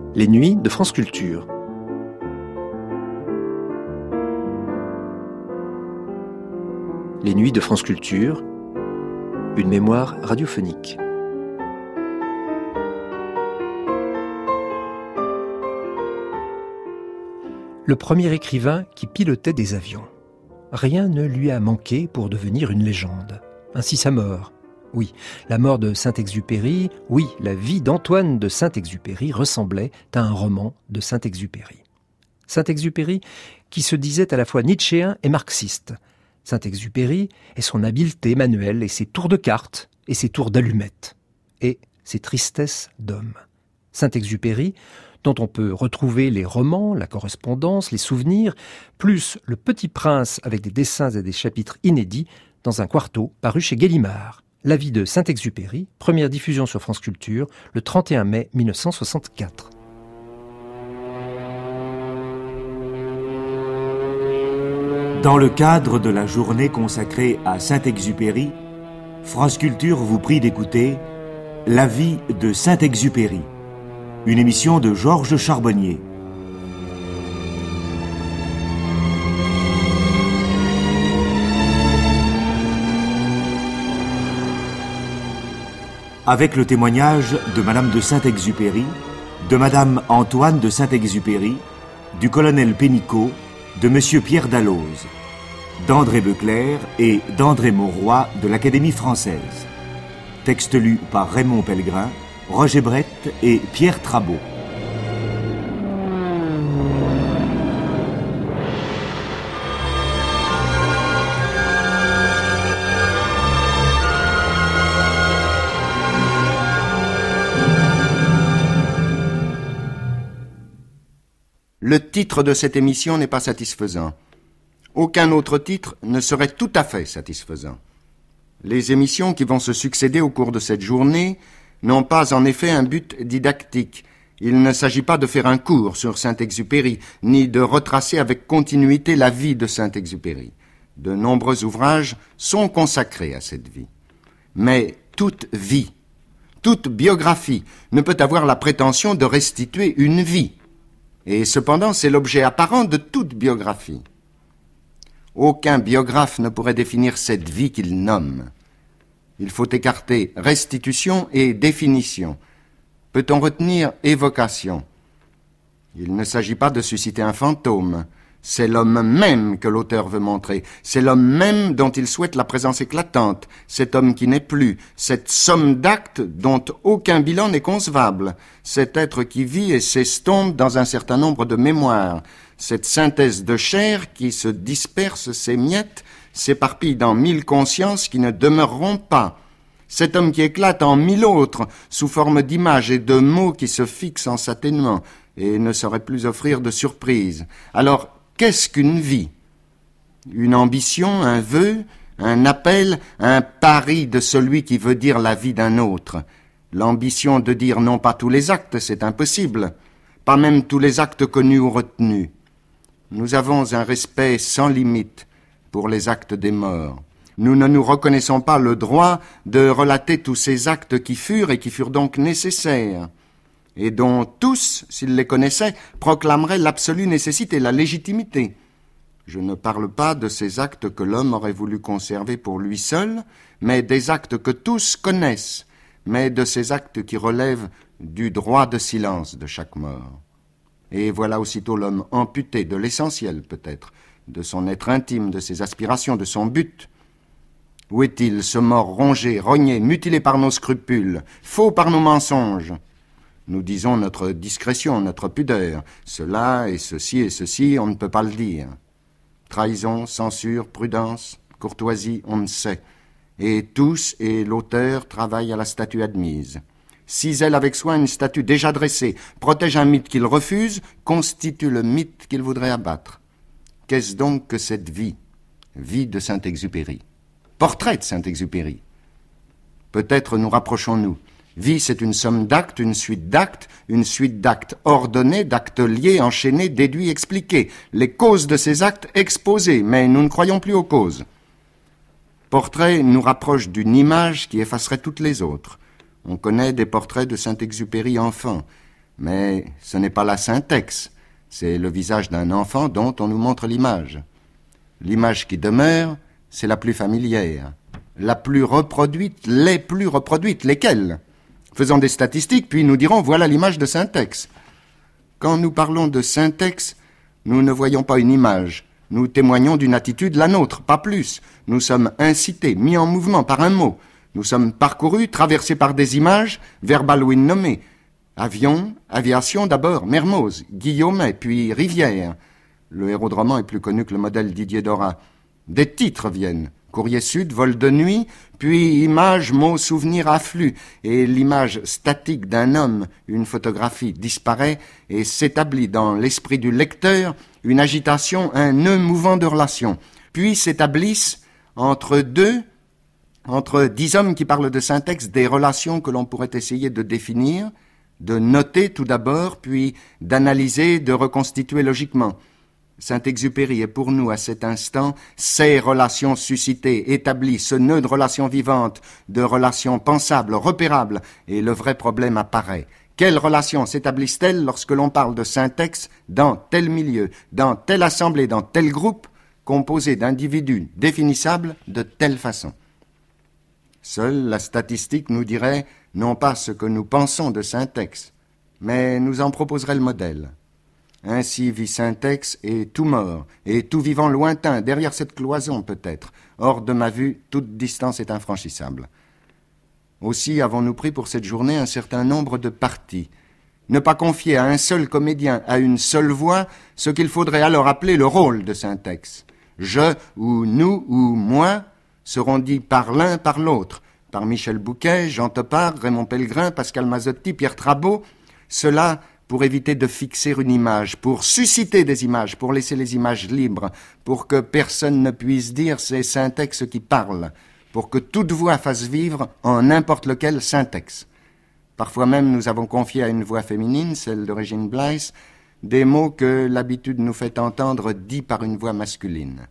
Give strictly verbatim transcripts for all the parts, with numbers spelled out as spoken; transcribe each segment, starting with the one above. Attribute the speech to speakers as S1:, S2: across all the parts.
S1: Les nuits de France Culture. Les nuits de France Culture, une mémoire radiophonique. Le premier écrivain qui pilotait des avions. Rien ne lui a manqué pour devenir une légende. Ainsi sa mort. Oui, la mort de Saint-Exupéry, oui, la vie d'Antoine de Saint-Exupéry ressemblait à un roman de Saint-Exupéry. Saint-Exupéry qui se disait à la fois nietzschéen et marxiste. Saint-Exupéry et son habileté manuelle et ses tours de cartes et ses tours d'allumettes et ses tristesses d'homme. Saint-Exupéry, dont on peut retrouver les romans, la correspondance, les souvenirs, plus Le Petit Prince avec des dessins et des chapitres inédits dans un quarto paru chez Gallimard. La vie de Saint-Exupéry, première diffusion sur France Culture, le trente et un mai mille neuf cent soixante-quatre.
S2: Dans le cadre de la journée consacrée à Saint-Exupéry, France Culture vous prie d'écouter La vie de Saint-Exupéry, une émission de Georges Charbonnier. Avec le témoignage de Madame de Saint-Exupéry, de Madame Antoine de Saint-Exupéry, du colonel Pénicaud, de Monsieur Pierre Dalloz, d'André Beclerc et d'André Mauroy de l'Académie française. Texte lu par Raymond Pellegrin, Roger Brett et Pierre Trabeau.
S3: Le titre de cette émission n'est pas satisfaisant. Aucun autre titre ne serait tout à fait satisfaisant. Les émissions qui vont se succéder au cours de cette journée n'ont pas en effet un but didactique. Il ne s'agit pas de faire un cours sur Saint-Exupéry, ni de retracer avec continuité la vie de Saint-Exupéry. De nombreux ouvrages sont consacrés à cette vie. Mais toute vie, toute biographie ne peut avoir la prétention de restituer une vie. Et cependant, c'est l'objet apparent de toute biographie. Aucun biographe ne pourrait définir cette vie qu'il nomme. Il faut écarter restitution et définition. Peut-on retenir évocation? Il ne s'agit pas de susciter un fantôme. C'est l'homme même que l'auteur veut montrer. C'est l'homme même dont il souhaite la présence éclatante. Cet homme qui n'est plus. Cette somme d'actes dont aucun bilan n'est concevable. Cet être qui vit et s'estompe dans un certain nombre de mémoires. Cette synthèse de chair qui se disperse, s'émiette, s'éparpille dans mille consciences qui ne demeureront pas. Cet homme qui éclate en mille autres, sous forme d'images et de mots qui se fixent en s'atténuant et ne saurait plus offrir de surprise. Alors, qu'est-ce qu'une vie? Une ambition, un vœu, un appel, un pari de celui qui veut dire la vie d'un autre. L'ambition de dire non pas tous les actes, c'est impossible, pas même tous les actes connus ou retenus. Nous avons un respect sans limite pour les actes des morts. Nous ne nous reconnaissons pas le droit de relater tous ces actes qui furent et qui furent donc nécessaires, et dont tous, s'ils les connaissaient, proclameraient l'absolue nécessité, la légitimité. Je ne parle pas de ces actes que l'homme aurait voulu conserver pour lui seul, mais des actes que tous connaissent, mais de ces actes qui relèvent du droit de silence de chaque mort. Et voilà aussitôt l'homme amputé de l'essentiel, peut-être, de son être intime, de ses aspirations, de son but. Où est-il, ce mort rongé, rogné, mutilé par nos scrupules, faux par nos mensonges? Nous disons notre discrétion, notre pudeur. Cela et ceci et ceci, on ne peut pas le dire. Trahison, censure, prudence, courtoisie, on ne sait. Et tous et l'auteur travaillent à la statue admise. Cisèle avec soin une statue déjà dressée, protège un mythe qu'il refuse, constitue le mythe qu'il voudrait abattre. Qu'est-ce donc que cette vie? Vie de Saint-Exupéry. Portrait de Saint-Exupéry. Peut-être nous rapprochons-nous. Vie, c'est une somme d'actes, une suite d'actes, une suite d'actes ordonnés, d'actes liés, enchaînés, déduits, expliqués. Les causes de ces actes exposées, mais nous ne croyons plus aux causes. Portrait nous rapproche d'une image qui effacerait toutes les autres. On connaît des portraits de Saint-Exupéry enfant, Mais ce n'est pas la syntaxe, c'est le visage d'un enfant dont on nous montre l'image. L'image qui demeure, c'est la plus familière, la plus reproduite, les plus reproduites, lesquelles? Faisons des statistiques, puis nous dirons voilà l'image de syntaxe. Quand nous parlons de syntaxe, nous ne voyons pas une image, nous témoignons d'une attitude, la nôtre, pas plus. Nous sommes incités, mis en mouvement par un mot. Nous sommes parcourus, traversés par des images, verbales ou innommées. Avion, aviation d'abord, Mermoz, Guillaumet, puis Rivière. Le héros de roman est plus connu que le modèle Didier Dora. Des titres viennent. Courrier Sud, vol de nuit, puis images, mots, souvenirs affluent, et l'image statique d'un homme, une photographie, disparaît et s'établit dans l'esprit du lecteur une agitation, un nœud mouvant de relations. Puis s'établissent entre deux, entre dix hommes qui parlent de syntaxe, des relations que l'on pourrait essayer de définir, de noter tout d'abord, puis d'analyser, de reconstituer logiquement. Saint-Exupéry est pour nous, à cet instant, ces relations suscitées, établies, ce nœud de relations vivantes, de relations pensables, repérables, et le vrai problème apparaît. Quelles relations s'établissent-elles lorsque l'on parle de syntaxe dans tel milieu, dans telle assemblée, dans tel groupe, composé d'individus définissables de telle façon? Seule la statistique nous dirait non pas ce que nous pensons de syntaxe, mais nous en proposerait le modèle. Ainsi vit syntaxe et tout mort, et tout vivant lointain, derrière cette cloison peut-être. Hors de ma vue, toute distance est infranchissable. Aussi avons-nous pris pour cette journée un certain nombre de parties. Ne pas confier à un seul comédien, à une seule voix, ce qu'il faudrait alors appeler le rôle de syntaxe. Je ou nous ou moi seront dits par l'un, par l'autre, par Michel Bouquet, Jean Topard, Raymond Pellegrin, Pascal Mazzotti, Pierre Trabeau. Cela pour éviter de fixer une image, pour susciter des images, pour laisser les images libres, pour que personne ne puisse dire c'est syntaxe qui parle, pour que toute voix fasse vivre en n'importe lequel syntaxe. Parfois même nous avons confié à une voix féminine, celle de Régine Bleiss, des mots que l'habitude nous fait entendre dits par une voix masculine.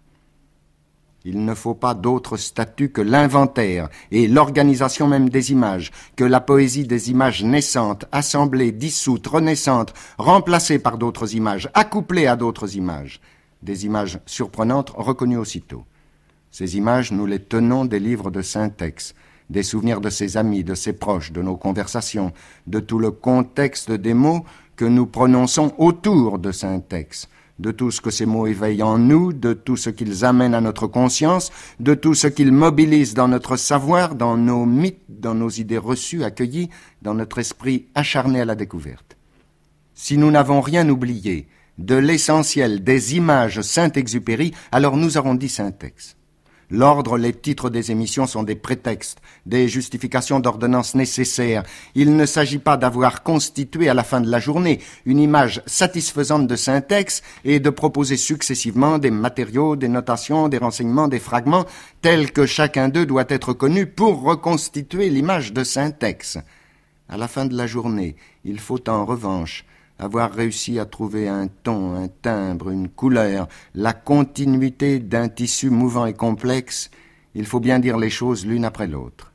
S3: Il ne faut pas d'autre statut que l'inventaire et l'organisation même des images, que la poésie des images naissantes, assemblées, dissoutes, renaissantes, remplacées par d'autres images, accouplées à d'autres images, des images surprenantes reconnues aussitôt. Ces images, nous les tenons des livres de syntaxe, des souvenirs de ses amis, de ses proches, de nos conversations, de tout le contexte des mots que nous prononçons autour de syntaxe, de tout ce que ces mots éveillent en nous, de tout ce qu'ils amènent à notre conscience, de tout ce qu'ils mobilisent dans notre savoir, dans nos mythes, dans nos idées reçues, accueillies, dans notre esprit acharné à la découverte. Si nous n'avons rien oublié de l'essentiel des images Saint-Exupéry, alors nous aurons dit syntaxe. L'ordre, les titres des émissions sont des prétextes, des justifications d'ordonnance nécessaires. Il ne s'agit pas d'avoir constitué à la fin de la journée une image satisfaisante de syntaxe et de proposer successivement des matériaux, des notations, des renseignements, des fragments, tels que chacun d'eux doit être connu pour reconstituer l'image de syntaxe. À la fin de la journée, il faut en revanche avoir réussi à trouver un ton, un timbre, une couleur, la continuité d'un tissu mouvant et complexe, il faut bien dire les choses l'une après l'autre.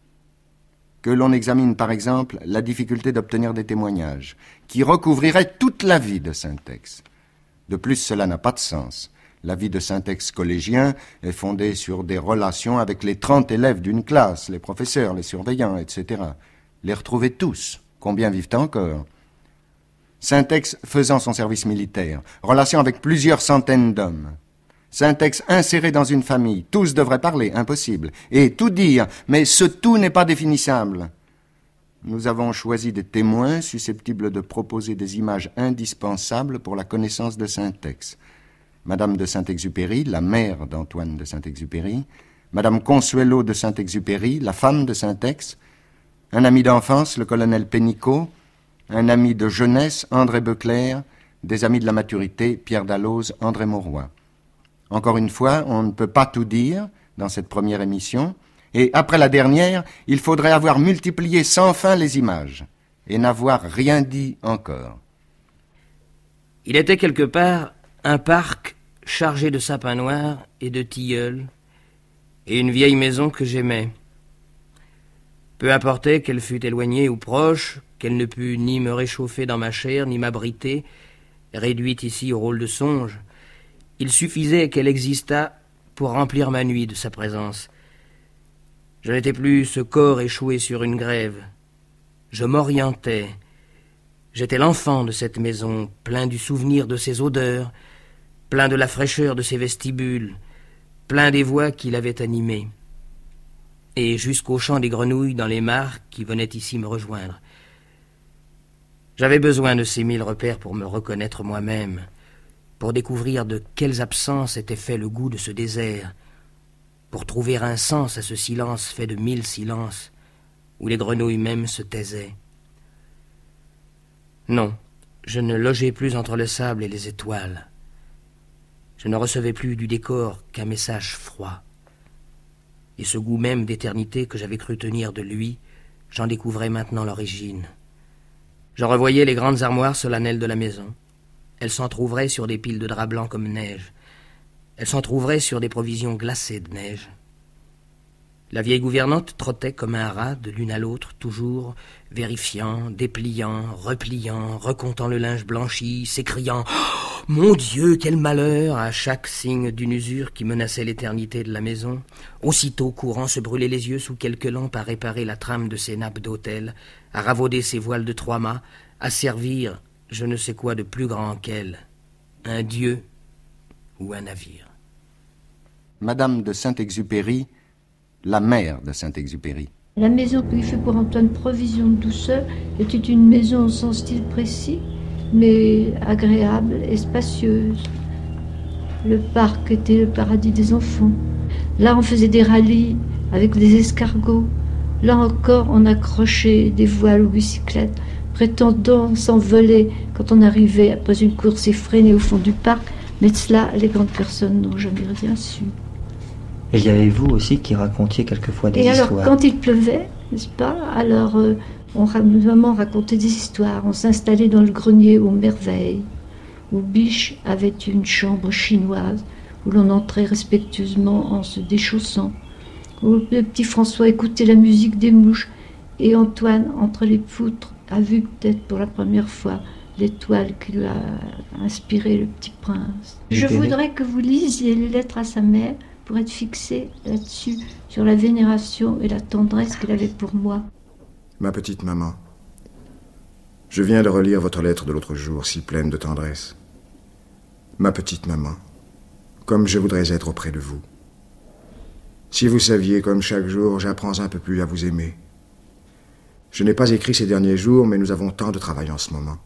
S3: Que l'on examine par exemple la difficulté d'obtenir des témoignages, qui recouvriraient toute la vie de syntaxe. De plus, cela n'a pas de sens. La vie de syntaxe collégien est fondée sur des relations avec les trente élèves d'une classe, les professeurs, les surveillants, et cetera. Les retrouver tous, combien vivent encore ? Syntaxe faisant son service militaire, relation avec plusieurs centaines d'hommes. Syntaxe inséré dans une famille, tous devraient parler, impossible, et tout dire, mais ce tout n'est pas définissable. Nous avons choisi des témoins susceptibles de proposer des images indispensables pour la connaissance de syntaxe. Madame de Saint-Exupéry, la mère d'Antoine de Saint-Exupéry, Madame Consuelo de Saint-Exupéry, la femme de syntaxe, un ami d'enfance, le colonel Pénicaud, un ami de jeunesse, André Beuclair, des amis de la maturité, Pierre Dalloz, André Mauroy. Encore une fois, on ne peut pas tout dire dans cette première émission, et après la dernière, il faudrait avoir multiplié sans fin les images, et n'avoir rien dit encore.
S4: Il était quelque part un parc chargé de sapins noirs et de tilleuls, et une vieille maison que j'aimais. Peu importait qu'elle fût éloignée ou proche, qu'elle ne pût ni me réchauffer dans ma chair, ni m'abriter, réduite ici au rôle de songe. Il suffisait qu'elle existât pour remplir ma nuit de sa présence. Je n'étais plus ce corps échoué sur une grève. Je m'orientais. J'étais l'enfant de cette maison, plein du souvenir de ses odeurs, plein de la fraîcheur de ses vestibules, plein des voix qui l'avaient animé. Et jusqu'au chant des grenouilles dans les mares qui venaient ici me rejoindre. J'avais besoin de ces mille repères pour me reconnaître moi-même, pour découvrir de quelles absences était fait le goût de ce désert, pour trouver un sens à ce silence fait de mille silences, où les grenouilles même se taisaient. Non, je ne logeais plus entre le sable et les étoiles. Je ne recevais plus du décor qu'un message froid. Et ce goût même d'éternité que j'avais cru tenir de lui, j'en découvrais maintenant l'origine. Je revoyais les grandes armoires solennelles de la maison. Elles s'entr'ouvraient sur des piles de draps blancs comme neige. Elles s'entr'ouvraient sur des provisions glacées de neige. La vieille gouvernante trottait comme un rat de l'une à l'autre, toujours vérifiant, dépliant, repliant, recomptant le linge blanchi, s'écriant oh, « Mon Dieu, quel malheur !» à chaque signe d'une usure qui menaçait l'éternité de la maison, aussitôt courant se brûler les yeux sous quelques lampes à réparer la trame de ses nappes d'autel, à ravauder ses voiles de trois mâts, à servir je ne sais quoi de plus grand qu'elle, un dieu ou un navire.
S3: Madame de Saint-Exupéry, la mère de Saint-Exupéry.
S5: La maison qui fait pour Antoine provision de douceur était une maison sans style précis, mais agréable et spacieuse. Le parc était le paradis des enfants. Là, on faisait des rallyes avec des escargots. Là encore, on accrochait des voiles aux bicyclettes, prétendant s'envoler quand on arrivait après une course effrénée au fond du parc, mais de cela, les grandes personnes n'ont jamais rien su.
S6: Et il y avait vous aussi qui racontiez quelquefois des
S5: Et
S6: histoires.
S5: alors, quand il pleuvait, n'est-ce pas, alors euh, on, maman racontait des histoires. On s'installait dans le grenier aux merveilles, où Biche avait une chambre chinoise, où l'on entrait respectueusement en se déchaussant, où le petit François écoutait la musique des mouches, et Antoine, entre les poutres, a vu peut-être pour la première fois l'étoile qui lui a inspiré le petit prince. Je voudrais que vous lisiez les lettres à sa mère pour être fixé là-dessus, sur la vénération et la tendresse qu'il avait pour moi.
S7: Ma petite maman, je viens de relire votre lettre de l'autre jour, si pleine de tendresse. Ma petite maman, comme je voudrais être auprès de vous. Si vous saviez, comme chaque jour, j'apprends un peu plus à vous aimer. Je n'ai pas écrit ces derniers jours, mais nous avons tant de travail en ce moment.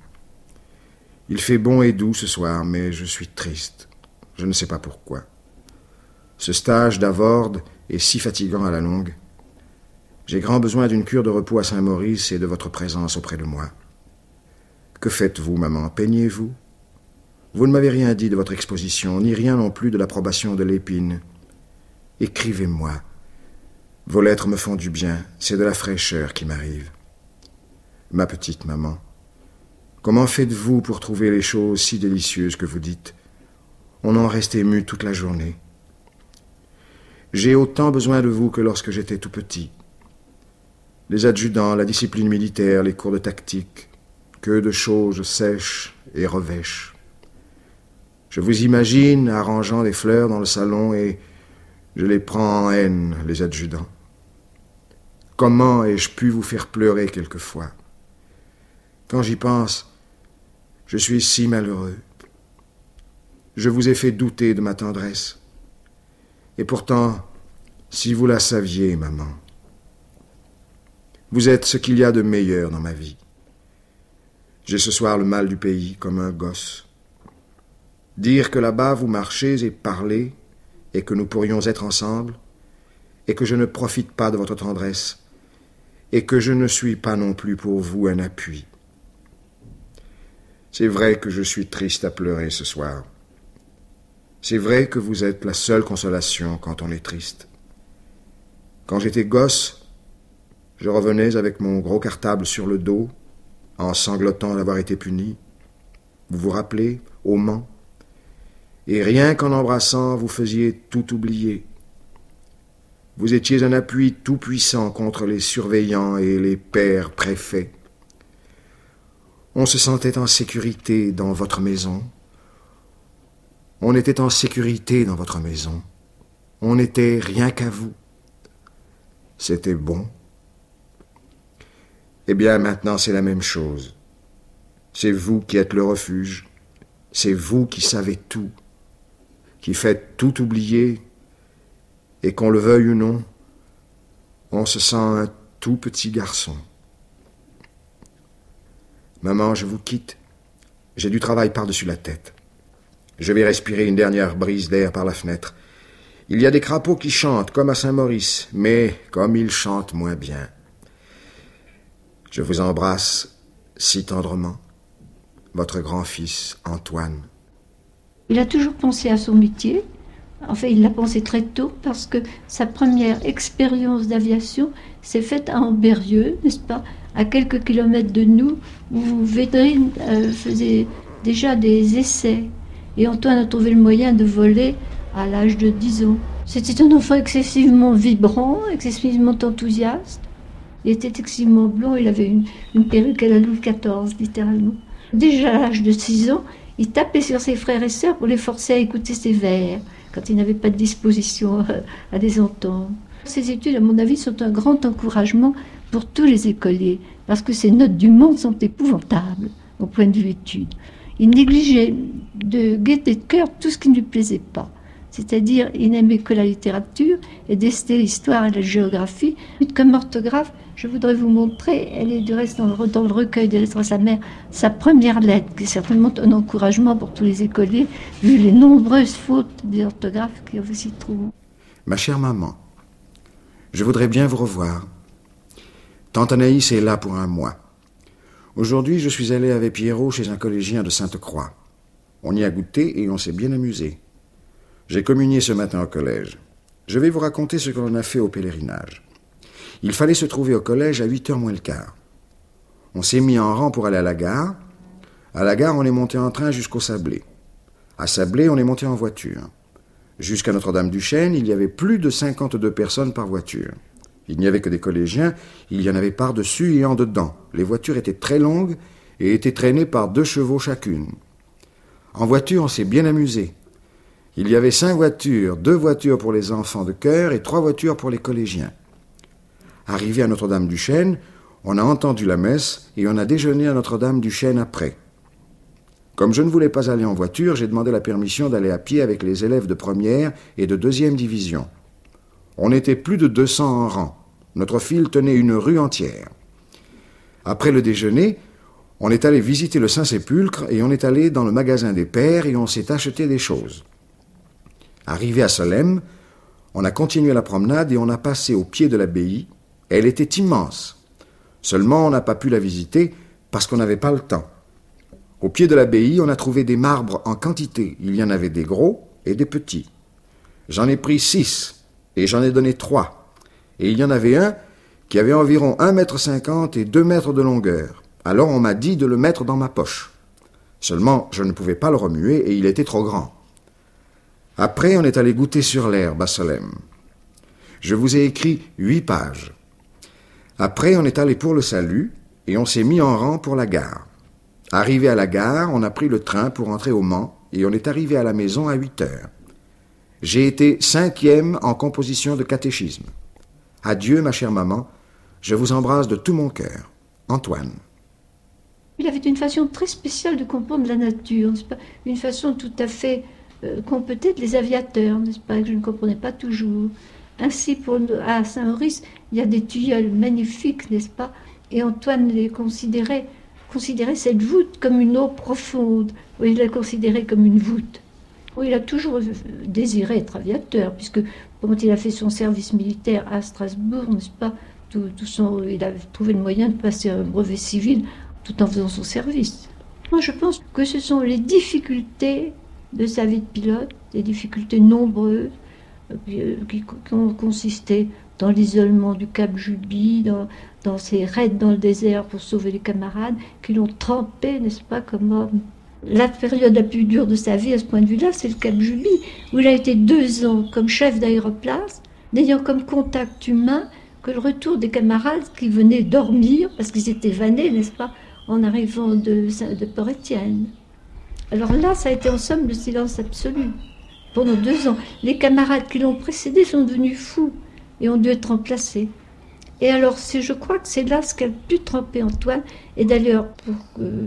S7: Il fait bon et doux ce soir, mais je suis triste. Je ne sais pas pourquoi. Ce stage d'Avorde est si fatigant à la longue. J'ai grand besoin d'une cure de repos à Saint-Maurice et de votre présence auprès de moi. Que faites-vous, maman? Peignez-vous? Vous ne m'avez rien dit de votre exposition, ni rien non plus de l'approbation de l'épine. Écrivez-moi. Vos lettres me font du bien, c'est de la fraîcheur qui m'arrive. Ma petite maman, comment faites-vous pour trouver les choses si délicieuses que vous dites? On en reste ému toute la journée. J'ai autant besoin de vous que lorsque j'étais tout petit. Les adjudants, la discipline militaire, les cours de tactique, que de choses sèches et revêches. Je vous imagine arrangeant des fleurs dans le salon et je les prends en haine, les adjudants. Comment ai-je pu vous faire pleurer quelquefois? Quand j'y pense, je suis si malheureux. Je vous ai fait douter de ma tendresse. Et pourtant, si vous la saviez, maman, vous êtes ce qu'il y a de meilleur dans ma vie. J'ai ce soir le mal du pays, comme un gosse. Dire que là-bas vous marchez et parlez, et que nous pourrions être ensemble, et que je ne profite pas de votre tendresse, et que je ne suis pas non plus pour vous un appui. C'est vrai que je suis triste à pleurer ce soir. C'est vrai que vous êtes la seule consolation quand on est triste. Quand j'étais gosse, je revenais avec mon gros cartable sur le dos, en sanglotant d'avoir été puni. Vous vous rappelez, au Mans? Et rien qu'en embrassant, vous faisiez tout oublier. Vous étiez un appui tout-puissant contre les surveillants et les pères préfets. On se sentait en sécurité dans votre maison. On était en sécurité dans votre maison. On n'était rien qu'à vous. C'était bon. Eh bien, maintenant, c'est la même chose. C'est vous qui êtes le refuge. C'est vous qui savez tout, qui faites tout oublier, et qu'on le veuille ou non, on se sent un tout petit garçon. Maman, je vous quitte. J'ai du travail par-dessus la tête. Je vais respirer une dernière brise d'air par la fenêtre. Il y a des crapauds qui chantent, comme à Saint-Maurice, mais comme ils chantent moins bien. Je vous embrasse si tendrement, votre grand-fils Antoine.
S5: Il a toujours pensé à son métier. Enfin, il l'a pensé très tôt parce que sa première expérience d'aviation s'est faite à Ambérieux, n'est-ce pas, à quelques kilomètres de nous, où Védrine euh, faisait déjà des essais. Et Antoine a trouvé le moyen de voler à l'âge de dix ans. C'était un enfant excessivement vibrant, excessivement enthousiaste. Il était excessivement blond, il avait une, une perruque à la Louis quatorze, littéralement. Déjà à l'âge de six ans, il tapait sur ses frères et sœurs pour les forcer à écouter ses vers, quand il n'avait pas de disposition à les entendre. Ces études, à mon avis, sont un grand encouragement pour tous les écoliers, parce que ces notes du monde sont épouvantables au point de vue études. Il négligeait de gaieté de cœur tout ce qui ne lui plaisait pas. C'est-à-dire, il n'aimait que la littérature et détestait l'histoire et la géographie. Comme orthographe, je voudrais vous montrer, elle est du reste dans le, dans le recueil des lettres à sa mère, sa première lettre, qui est certainement un encouragement pour tous les écoliers, vu les nombreuses fautes d'orthographe qui s'y trouvent.
S7: Ma chère maman, je voudrais bien vous revoir. Tante Anaïs est là pour un mois. Aujourd'hui, je suis allé avec Pierrot chez un collégien de Sainte-Croix. On y a goûté et on s'est bien amusé. J'ai communié ce matin au collège. Je vais vous raconter ce que l'on a fait au pèlerinage. Il fallait se trouver au collège à huit heures moins le quart. On s'est mis en rang pour aller à la gare. À la gare, on est monté en train jusqu'au Sablé. À Sablé, on est monté en voiture. Jusqu'à Notre-Dame-du-Chêne, il y avait plus de cinquante-deux personnes par voiture. Il n'y avait que des collégiens, il y en avait par-dessus et en dedans. Les voitures étaient très longues et étaient traînées par deux chevaux chacune. En voiture, on s'est bien amusé. Il y avait cinq voitures, deux voitures pour les enfants de chœur et trois voitures pour les collégiens. Arrivé à Notre-Dame-du-Chêne, on a entendu la messe et on a déjeuné à Notre-Dame-du-Chêne après. Comme je ne voulais pas aller en voiture, j'ai demandé la permission d'aller à pied avec les élèves de première et de deuxième division. On était plus de deux cents en rang. Notre file tenait une rue entière. Après le déjeuner, on est allé visiter le Saint-Sépulcre et on est allé dans le magasin des pères et on s'est acheté des choses. Arrivé à Solesmes, on a continué la promenade et on a passé au pied de l'abbaye. Elle était immense. Seulement, on n'a pas pu la visiter parce qu'on n'avait pas le temps. Au pied de l'abbaye, on a trouvé des marbres en quantité. Il y en avait des gros et des petits. J'en ai pris six et j'en ai donné trois. Et il y en avait un qui avait environ un mètre cinquante et deux mètres de longueur. Alors on m'a dit de le mettre dans ma poche. Seulement, je ne pouvais pas le remuer et il était trop grand. Après, on est allé goûter sur l'herbe à Solesmes. Je vous ai écrit huit pages. Après, on est allé pour le salut et on s'est mis en rang pour la gare. Arrivé à la gare, on a pris le train pour entrer au Mans et on est arrivé à la maison à huit heures. J'ai été cinquième en composition de catéchisme. Adieu, ma chère maman. Je vous embrasse de tout mon cœur. Antoine.
S5: Il avait une façon très spéciale de comprendre la nature, n'est-ce pas ? Une façon tout à fait euh, qu'ont peut-être les aviateurs, n'est-ce pas ? Que je ne comprenais pas toujours. Ainsi, pour, à Saint-Maurice, il y a des tilleuls magnifiques, n'est-ce pas ? Et Antoine les considérait, considérait cette voûte comme une eau profonde. Oui, il la considérait comme une voûte. Oui, il a toujours désiré être aviateur, puisque quand il a fait son service militaire à Strasbourg, n'est-ce pas ? Tout, tout son, il a trouvé le moyen de passer un brevet civil tout en faisant son service. Moi, je pense que ce sont les difficultés de sa vie de pilote, des difficultés nombreuses, qui, qui, qui ont consisté dans l'isolement du Cap Juby, dans, dans ses raids dans le désert pour sauver les camarades, qui l'ont trempé, n'est-ce pas, comme homme. La période la plus dure de sa vie, à ce point de vue-là, c'est le Cap Juby, où il a été deux ans comme chef d'aéroplace, n'ayant comme contact humain que le retour des camarades qui venaient dormir, parce qu'ils étaient vannés, n'est-ce pas, en arrivant de, de Port-Étienne. Alors là, ça a été en somme le silence absolu, pendant deux ans. Les camarades qui l'ont précédé sont devenus fous et ont dû être remplacés. Et alors, c'est, je crois que c'est là ce qu'a pu tremper Antoine, et d'ailleurs, pour euh,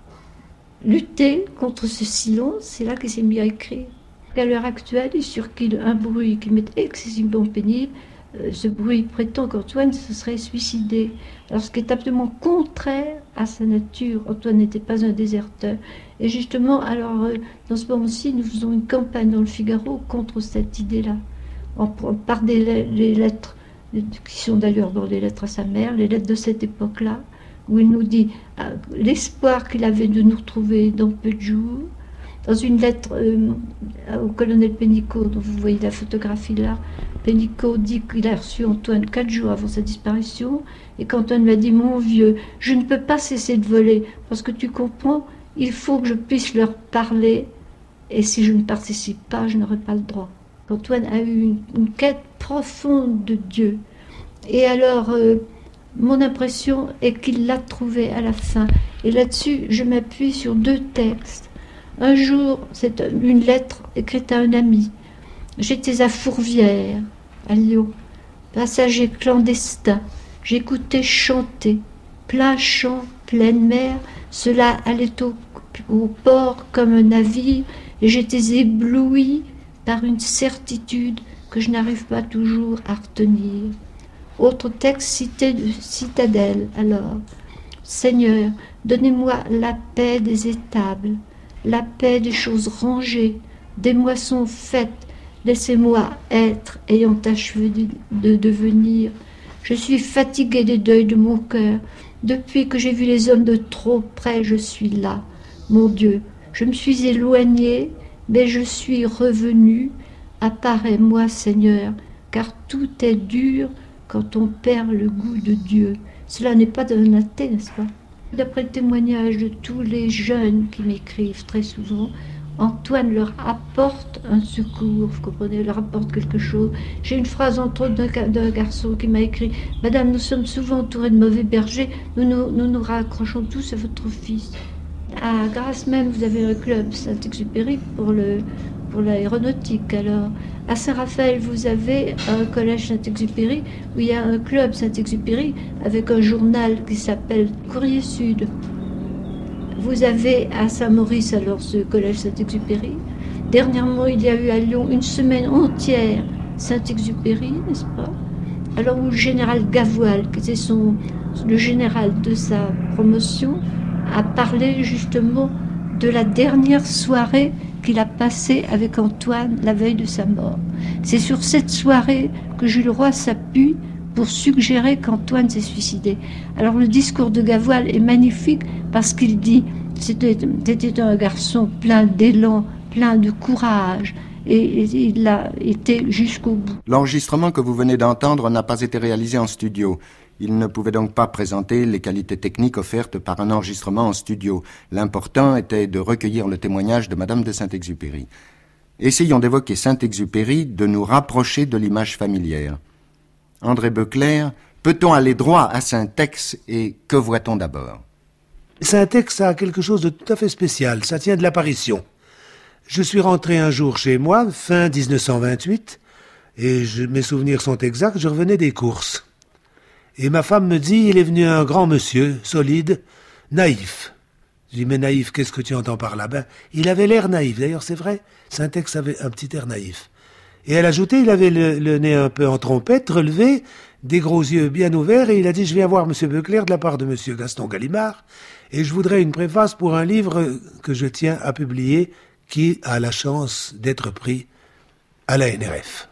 S5: lutter contre ce silence, c'est là qu'il s'est mis à écrire. À l'heure actuelle, il circule un bruit qui m'est excessivement pénible. Euh, ce bruit prétend qu'Antoine se serait suicidé. Alors, ce qui est absolument contraire à sa nature. Antoine n'était pas un déserteur. Et justement, alors, euh, dans ce moment-ci, nous faisons une campagne dans le Figaro contre cette idée-là. En, par des les lettres, qui sont d'ailleurs dans les lettres à sa mère, les lettres de cette époque-là, où il nous dit euh, l'espoir qu'il avait de nous retrouver dans peu de jours. Dans une lettre euh, au colonel Pénicaud, dont vous voyez la photographie là, Pénicaud dit qu'il a reçu Antoine quatre jours avant sa disparition, et qu'Antoine lui a dit « Mon vieux, je ne peux pas cesser de voler, parce que tu comprends, il faut que je puisse leur parler, et si je ne participe pas, je n'aurai pas le droit. » Antoine a eu une, une quête profonde de Dieu. Et alors, euh, mon impression est qu'il l'a trouvé à la fin. Et là-dessus, je m'appuie sur deux textes. Un jour, c'est une lettre écrite à un ami. J'étais à Fourvière, à Lyon, passager clandestin. J'écoutais chanter, plein champ, pleine mer. Cela allait au, au port comme un navire, et j'étais ébloui par une certitude que je n'arrive pas toujours à retenir. Autre texte cité de Citadelle, alors. Seigneur, donnez-moi la paix des étables, la paix des choses rangées, des moissons faites. Laissez-moi être, ayant achevé de, de devenir. Je suis fatigué des deuils de mon cœur. Depuis que j'ai vu les hommes de trop près, je suis là. Mon Dieu, je me suis éloigné, mais je suis revenu. Apparais-moi, Seigneur, car tout est dur quand on perd le goût de Dieu. Cela n'est pas d'un athée, n'est-ce pas? D'après le témoignage de tous les jeunes qui m'écrivent très souvent, Antoine leur apporte un secours, vous comprenez, leur apporte quelque chose. J'ai une phrase entre autres d'un, d'un garçon qui m'a écrit « Madame, nous sommes souvent entourés de mauvais bergers, nous nous, nous, nous raccrochons tous à votre fils. » À Grasse même, vous avez un club Saint-Exupéry pour, le, pour l'aéronautique. Alors, à Saint-Raphaël, vous avez un collège Saint-Exupéry où il y a un club Saint-Exupéry avec un journal qui s'appelle Courrier Sud. Vous avez à Saint-Maurice, alors, ce collège Saint-Exupéry. Dernièrement, il y a eu à Lyon une semaine entière Saint-Exupéry, n'est-ce pas? Alors, où le général Gavoil, qui était son, le général de sa promotion, a parlé justement de la dernière soirée qu'il a passée avec Antoine la veille de sa mort. C'est sur cette soirée que Jules Roy s'appuie pour suggérer qu'Antoine s'est suicidé. Alors le discours de Gavoil est magnifique parce qu'il dit c'était, c'était un garçon plein d'élan, plein de courage, et il a été jusqu'au bout.
S3: L'enregistrement que vous venez d'entendre n'a pas été réalisé en studio. Il ne pouvait donc pas présenter les qualités techniques offertes par un enregistrement en studio. L'important était de recueillir le témoignage de Madame de Saint-Exupéry. Essayons d'évoquer Saint-Exupéry, de nous rapprocher de l'image familière. André Beuclair, peut-on aller droit à Saint-Ex et que voit-on d'abord?
S8: Saint-Ex a quelque chose de tout à fait spécial, ça tient de l'apparition. Je suis rentré un jour chez moi, fin dix-neuf cent vingt-huit, et je, mes souvenirs sont exacts, je revenais des courses. Et ma femme me dit, il est venu un grand monsieur, solide, naïf. Je dis, mais naïf, qu'est-ce que tu entends par là? Ben, il avait l'air naïf, d'ailleurs c'est vrai, Saint-Ex avait un petit air naïf. Et elle ajoutait, il avait le, le nez un peu en trompette, relevé, des gros yeux bien ouverts, et il a dit, je viens voir monsieur Beuclair de la part de monsieur Gaston Gallimard, et je voudrais une préface pour un livre que je tiens à publier, qui a la chance d'être pris à la N R F.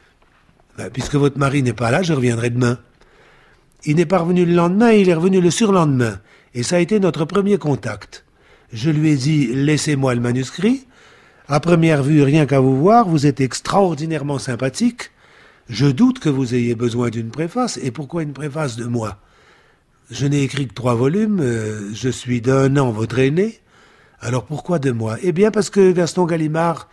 S8: Ben, puisque votre mari n'est pas là, je reviendrai demain. Il n'est pas revenu le lendemain, il est revenu le surlendemain. Et ça a été notre premier contact. Je lui ai dit, laissez-moi le manuscrit. À première vue, rien qu'à vous voir, vous êtes extraordinairement sympathique. Je doute que vous ayez besoin d'une préface. Et pourquoi une préface de moi? Je n'ai écrit que trois volumes. Euh, je suis d'un an votre aîné. Alors pourquoi de moi? Eh bien parce que Gaston Gallimard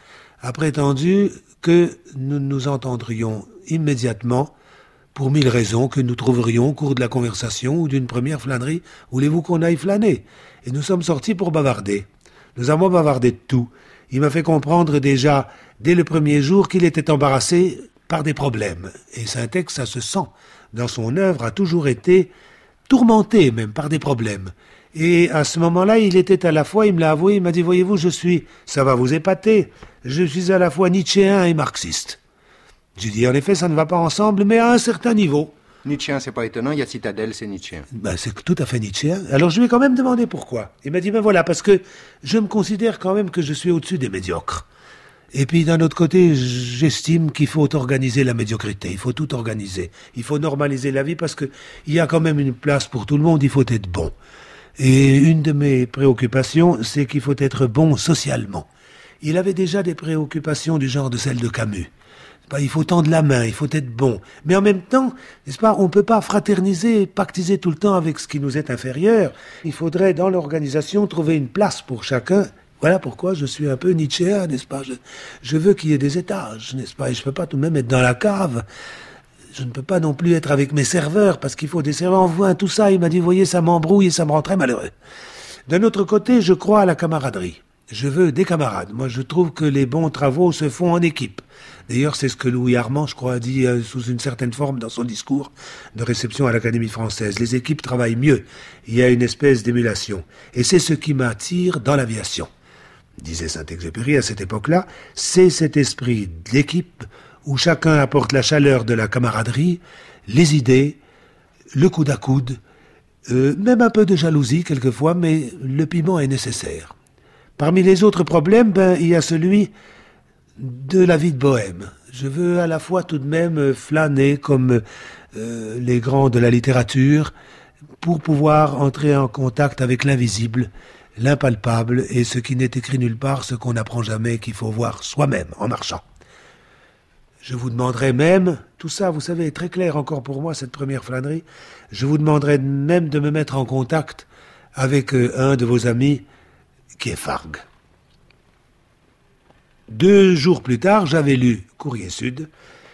S8: a prétendu que nous nous entendrions immédiatement pour mille raisons que nous trouverions au cours de la conversation ou d'une première flânerie. Voulez-vous qu'on aille flâner? Et nous sommes sortis pour bavarder. Nous avons bavardé de tout. Il m'a fait comprendre déjà, dès le premier jour, qu'il était embarrassé par des problèmes. Et Saint-Ex, ça se sent. Dans son œuvre, a toujours été tourmenté même par des problèmes. Et à ce moment-là, il était à la fois, il me l'a avoué, il m'a dit, voyez-vous, je suis, ça va vous épater, je suis à la fois nietzschéen et marxiste. J'ai dit, en effet, ça ne va pas ensemble, mais à un certain niveau.
S3: Nietzschéen, c'est pas étonnant, il y a Citadelle, c'est nietzschéen.
S8: Ben, c'est tout à fait nietzschéen. Alors je lui ai quand même demandé pourquoi. Il m'a dit, ben voilà, parce que je me considère quand même que je suis au-dessus des médiocres. Et puis d'un autre côté, j'estime qu'il faut organiser la médiocrité, il faut tout organiser. Il faut normaliser la vie parce que il y a quand même une place pour tout le monde, il faut être bon. Et une de mes préoccupations, c'est qu'il faut être bon socialement. Il avait déjà des préoccupations du genre de celle de Camus. Il faut tendre la main, il faut être bon. Mais en même temps, n'est-ce pas, on ne peut pas fraterniser et pactiser tout le temps avec ce qui nous est inférieur. Il faudrait, dans l'organisation, trouver une place pour chacun. Voilà pourquoi je suis un peu nietzschéen, n'est-ce pas? Je, je veux qu'il y ait des étages, n'est-ce pas? Et je ne peux pas tout de même être dans la cave. Je ne peux pas non plus être avec mes serveurs, parce qu'il faut des serveurs en voie, tout ça. Il m'a dit, vous voyez, ça m'embrouille et ça me rend très malheureux. D'un autre côté, je crois à la camaraderie. Je veux des camarades. Moi, je trouve que les bons travaux se font en équipe. D'ailleurs, c'est ce que Louis Armand, je crois, a dit euh, sous une certaine forme dans son discours de réception à l'Académie française. Les équipes travaillent mieux. Il y a une espèce d'émulation. Et c'est ce qui m'attire dans l'aviation. Disait Saint-Exupéry à cette époque-là, c'est cet esprit d'équipe où chacun apporte la chaleur de la camaraderie, les idées, le coude à coude, euh, même un peu de jalousie quelquefois, mais le piment est nécessaire. Parmi les autres problèmes, ben, il y a celui de la vie de bohème. Je veux à la fois tout de même flâner comme euh, les grands de la littérature pour pouvoir entrer en contact avec l'invisible, l'impalpable et ce qui n'est écrit nulle part, ce qu'on n'apprend jamais, qu'il faut voir soi-même en marchant. Je vous demanderai même, tout ça, vous savez, est très clair encore pour moi, cette première flânerie, je vous demanderai même de me mettre en contact avec euh, un de vos amis qui est Fargue. Deux jours plus tard, j'avais lu Courrier Sud.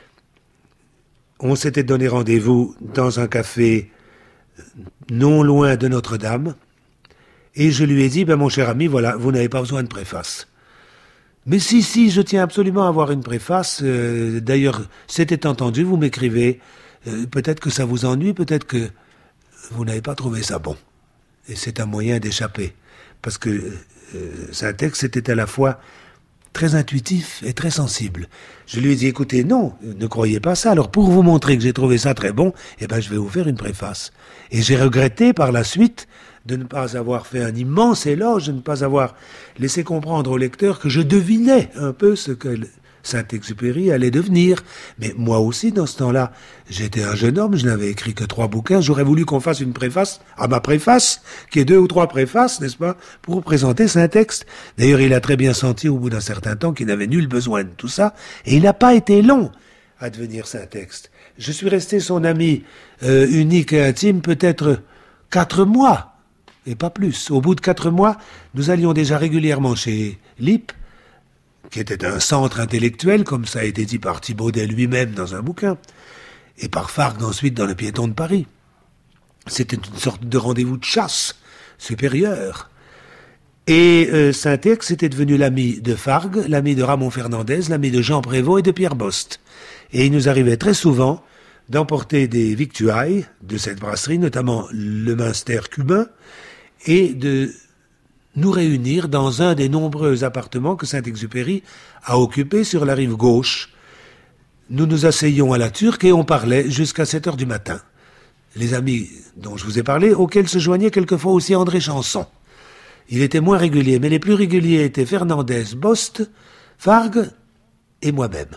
S8: On s'était donné rendez-vous dans un café non loin de Notre-Dame. Et je lui ai dit, ben mon cher ami, voilà, vous n'avez pas besoin de préface. Mais si, si, je tiens absolument à avoir une préface. Euh, d'ailleurs, c'était entendu, vous m'écrivez. Euh, peut-être que ça vous ennuie, peut-être que vous n'avez pas trouvé ça bon. Et c'est un moyen d'échapper. Parce que euh, Saint-Ex était à la fois très intuitif et très sensible. Je lui ai dit, écoutez, non, ne croyez pas ça. Alors, pour vous montrer que j'ai trouvé ça très bon, eh ben, je vais vous faire une préface. Et j'ai regretté par la suite de ne pas avoir fait un immense éloge, de ne pas avoir laissé comprendre au lecteur que je devinais un peu ce que Saint-Exupéry allait devenir. Mais moi aussi, dans ce temps-là, j'étais un jeune homme, je n'avais écrit que trois bouquins, j'aurais voulu qu'on fasse une préface à ma préface, qui est deux ou trois préfaces, n'est-ce pas, pour présenter Saint-Ex. D'ailleurs, il a très bien senti au bout d'un certain temps qu'il n'avait nul besoin de tout ça, et il n'a pas été long à devenir Saint-Ex. Je suis resté son ami euh, unique et intime peut-être quatre mois, et pas plus. Au bout de quatre mois, nous allions déjà régulièrement chez Lippe, qui était un centre intellectuel, comme ça a été dit par Thibaudet lui-même dans un bouquin, et par Fargue ensuite dans Le Piéton de Paris. C'était une sorte de rendez-vous de chasse supérieur. Et euh, Saint-Ex était devenu l'ami de Fargue, l'ami de Ramon Fernandez, l'ami de Jean Prévost et de Pierre Bost. Et il nous arrivait très souvent d'emporter des victuailles de cette brasserie, notamment le Münster cubain, et de nous réunir dans un des nombreux appartements que Saint-Exupéry a occupés sur la rive gauche. Nous nous asseyions à la turque et on parlait jusqu'à sept heures du matin. Les amis dont je vous ai parlé, auxquels se joignait quelquefois aussi André Chanson. Il était moins régulier, mais les plus réguliers étaient Fernandez, Bost, Fargue et moi-même.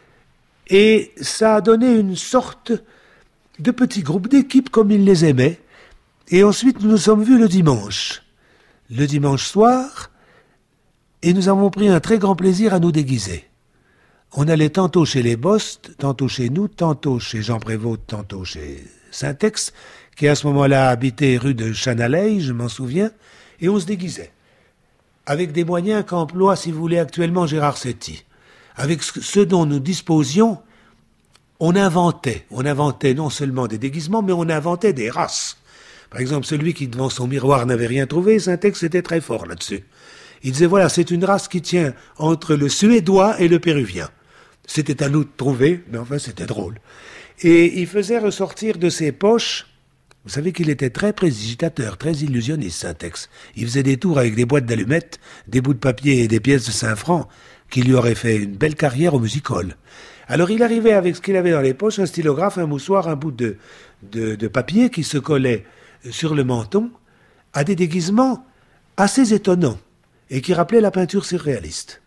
S8: Et ça a donné une sorte de petit groupe d'équipe comme il les aimait. Et ensuite, nous nous sommes vus le dimanche. Le dimanche soir, et nous avons pris un très grand plaisir à nous déguiser. On allait tantôt chez les Bost, tantôt chez nous, tantôt chez Jean Prévost, tantôt chez Saint-Ex, qui à ce moment-là habitait rue de Chanaleille, je m'en souviens, et on se déguisait. Avec des moyens qu'emploie, si vous voulez, actuellement Gérard Setti. avec ce dont nous disposions, on inventait. On inventait non seulement des déguisements, mais on inventait des races. Par exemple, celui qui, devant son miroir, n'avait rien trouvé, Saint-Ex était très fort là-dessus. Il disait, voilà, c'est une race qui tient entre le suédois et le péruvien. C'était à nous de trouver, mais enfin, c'était drôle. Et il faisait ressortir de ses poches, vous savez qu'il était très prédigitateur, très illusionniste, Saint-Ex. Il faisait des tours avec des boîtes d'allumettes, des bouts de papier et des pièces de cinq francs, qui lui auraient fait une belle carrière au music-hall. Alors il arrivait avec ce qu'il avait dans les poches, un stylographe, un moussoir, un bout de, de, de papier qui se collait sur le menton, à des déguisements assez étonnants et qui rappelaient la peinture surréaliste.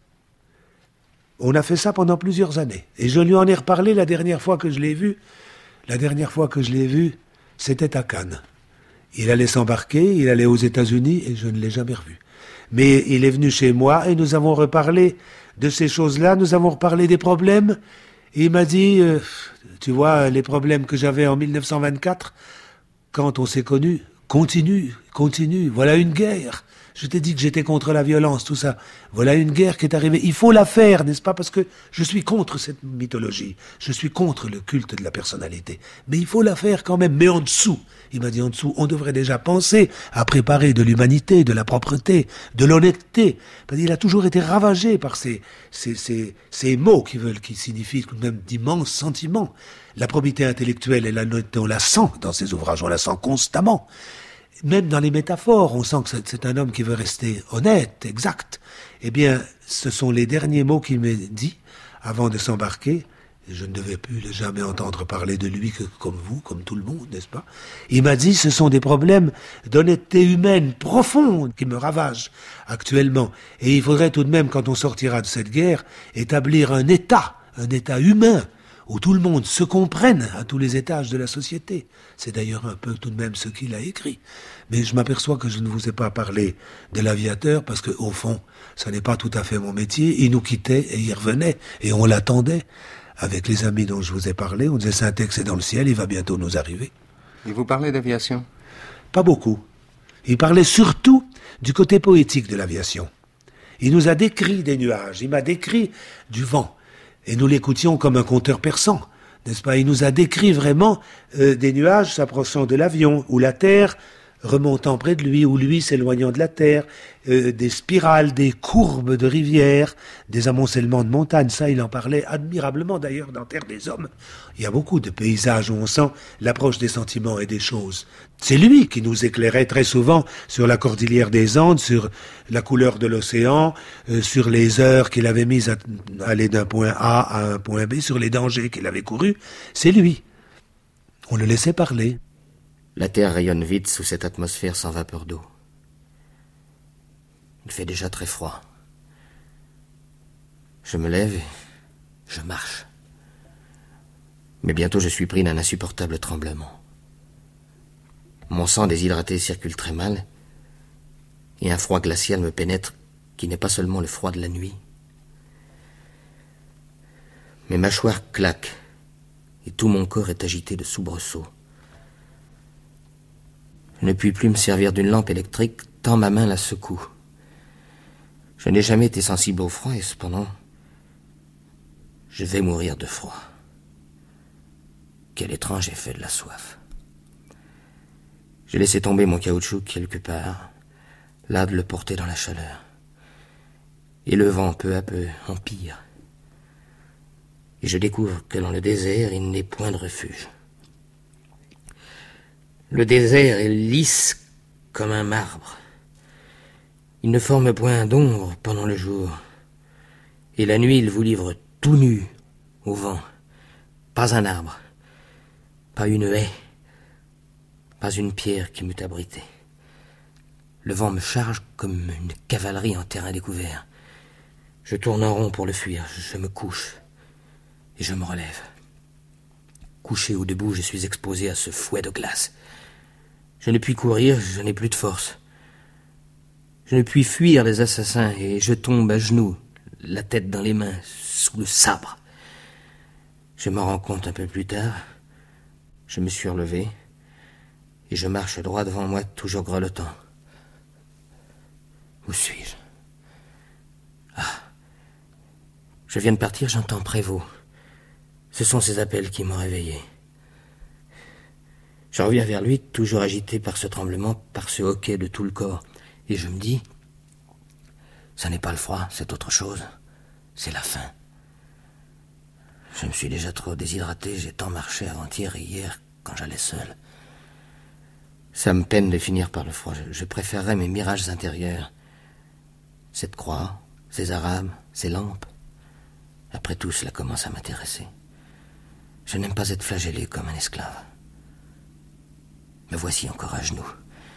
S8: On a fait ça pendant plusieurs années. Et je lui en ai reparlé la dernière fois que je l'ai vu. La dernière fois que je l'ai vu, c'était à Cannes. Il allait s'embarquer, il allait aux États-Unis et je ne l'ai jamais revu. Mais il est venu chez moi et nous avons reparlé de ces choses-là, nous avons reparlé des problèmes. Et il m'a dit, euh, tu vois, les problèmes que j'avais en mille neuf cent vingt-quatre, quand on s'est connus, continue, continue, voilà une guerre. Je t'ai dit que j'étais contre la violence, tout ça. Voilà une guerre qui est arrivée. Il faut la faire, n'est-ce pas? Parce que je suis contre cette mythologie. Je suis contre le culte de la personnalité. Mais il faut la faire quand même. Mais en dessous, il m'a dit en dessous, on devrait déjà penser à préparer de l'humanité, de la propreté, de l'honnêteté. Parce qu'il a toujours été ravagé par ces, ces, ces, ces mots qui veulent, qui signifient tout de même d'immenses sentiments. La probité intellectuelle et la honnêteté, on la sent dans ses ouvrages, on la sent constamment. Même dans les métaphores, on sent que c'est un homme qui veut rester honnête, exact. Eh bien, ce sont les derniers mots qu'il m'a dit avant de s'embarquer. Je ne devais plus jamais entendre parler de lui que comme vous, comme tout le monde, n'est-ce pas? Il m'a dit, ce sont des problèmes d'honnêteté humaine profonde qui me ravagent actuellement. Et il faudrait tout de même, quand on sortira de cette guerre, établir un État, un État humain, où tout le monde se comprenne à tous les étages de la société. C'est d'ailleurs un peu tout de même ce qu'il a écrit. Mais je m'aperçois que je ne vous ai pas parlé de l'aviateur, parce qu'au fond, ça n'est pas tout à fait mon métier. Il nous quittait et il revenait, et on l'attendait. Avec les amis dont je vous ai parlé, on disait Saint-Ex est dans le ciel, il va bientôt nous arriver.
S3: Et vous parlez d'aviation?
S8: Pas beaucoup. Il parlait surtout du côté poétique de l'aviation. Il nous a décrit des nuages, il m'a décrit du vent. Et nous l'écoutions comme un conteur persan, n'est-ce pas? Il nous a décrit vraiment euh, des nuages s'approchant de l'avion, ou la terre remontant près de lui, ou lui s'éloignant de la terre, euh, des spirales, des courbes de rivières, des amoncellements de montagnes. Ça, il en parlait admirablement d'ailleurs dans Terre des Hommes. Il y a beaucoup de paysages où on sent l'approche des sentiments et des choses. C'est lui qui nous éclairait très souvent sur la cordillère des Andes, sur la couleur de l'océan, euh, sur les heures qu'il avait mises à aller d'un point A à un point B, sur les dangers qu'il avait courus. C'est lui. On le laissait parler.
S4: La Terre rayonne vite sous cette atmosphère sans vapeur d'eau. Il fait déjà très froid. Je me lève et je marche. Mais bientôt je suis pris d'un insupportable tremblement. Mon sang déshydraté circule très mal, et un froid glacial me pénètre qui n'est pas seulement le froid de la nuit. Mes mâchoires claquent, et tout mon corps est agité de soubresauts. Je ne puis plus me servir d'une lampe électrique tant ma main la secoue. Je n'ai jamais été sensible au froid et cependant, je vais mourir de froid. Quel étrange effet de la soif. J'ai laissé tomber mon caoutchouc quelque part, là de le porter dans la chaleur. Et le vent, peu à peu, empire. Et je découvre que dans le désert, il n'est point de refuge. Le désert est lisse comme un marbre. Il ne forme point d'ombre pendant le jour. Et la nuit, il vous livre tout nu au vent. Pas un arbre, pas une haie, pas une pierre qui m'eût abrité. Le vent me charge comme une cavalerie en terrain découvert. Je tourne en rond pour le fuir, je me couche et je me relève. Couché ou debout, je suis exposé à ce fouet de glace. Je ne puis courir, je n'ai plus de force. Je ne puis fuir les assassins et je tombe à genoux, la tête dans les mains, sous le sabre. Je m'en rends compte un peu plus tard. Je me suis relevé et je marche droit devant moi, toujours grelottant. Où suis-je? Ah, Je viens de partir, j'entends Prévost. Ce sont ses appels qui m'ont réveillé. Je reviens vers lui, toujours agité par ce tremblement, par ce hoquet de tout le corps. Et je me dis, ça n'est pas le froid, c'est autre chose. C'est la faim. Je me suis déjà trop déshydraté, j'ai tant marché avant-hier et hier quand j'allais seul. Ça me peine de finir par le froid. Je, je préférerais mes mirages intérieurs. Cette croix, ces arabes, ces lampes. Après tout, cela commence à m'intéresser. Je n'aime pas être flagellé comme un esclave. Me voici encore à genoux.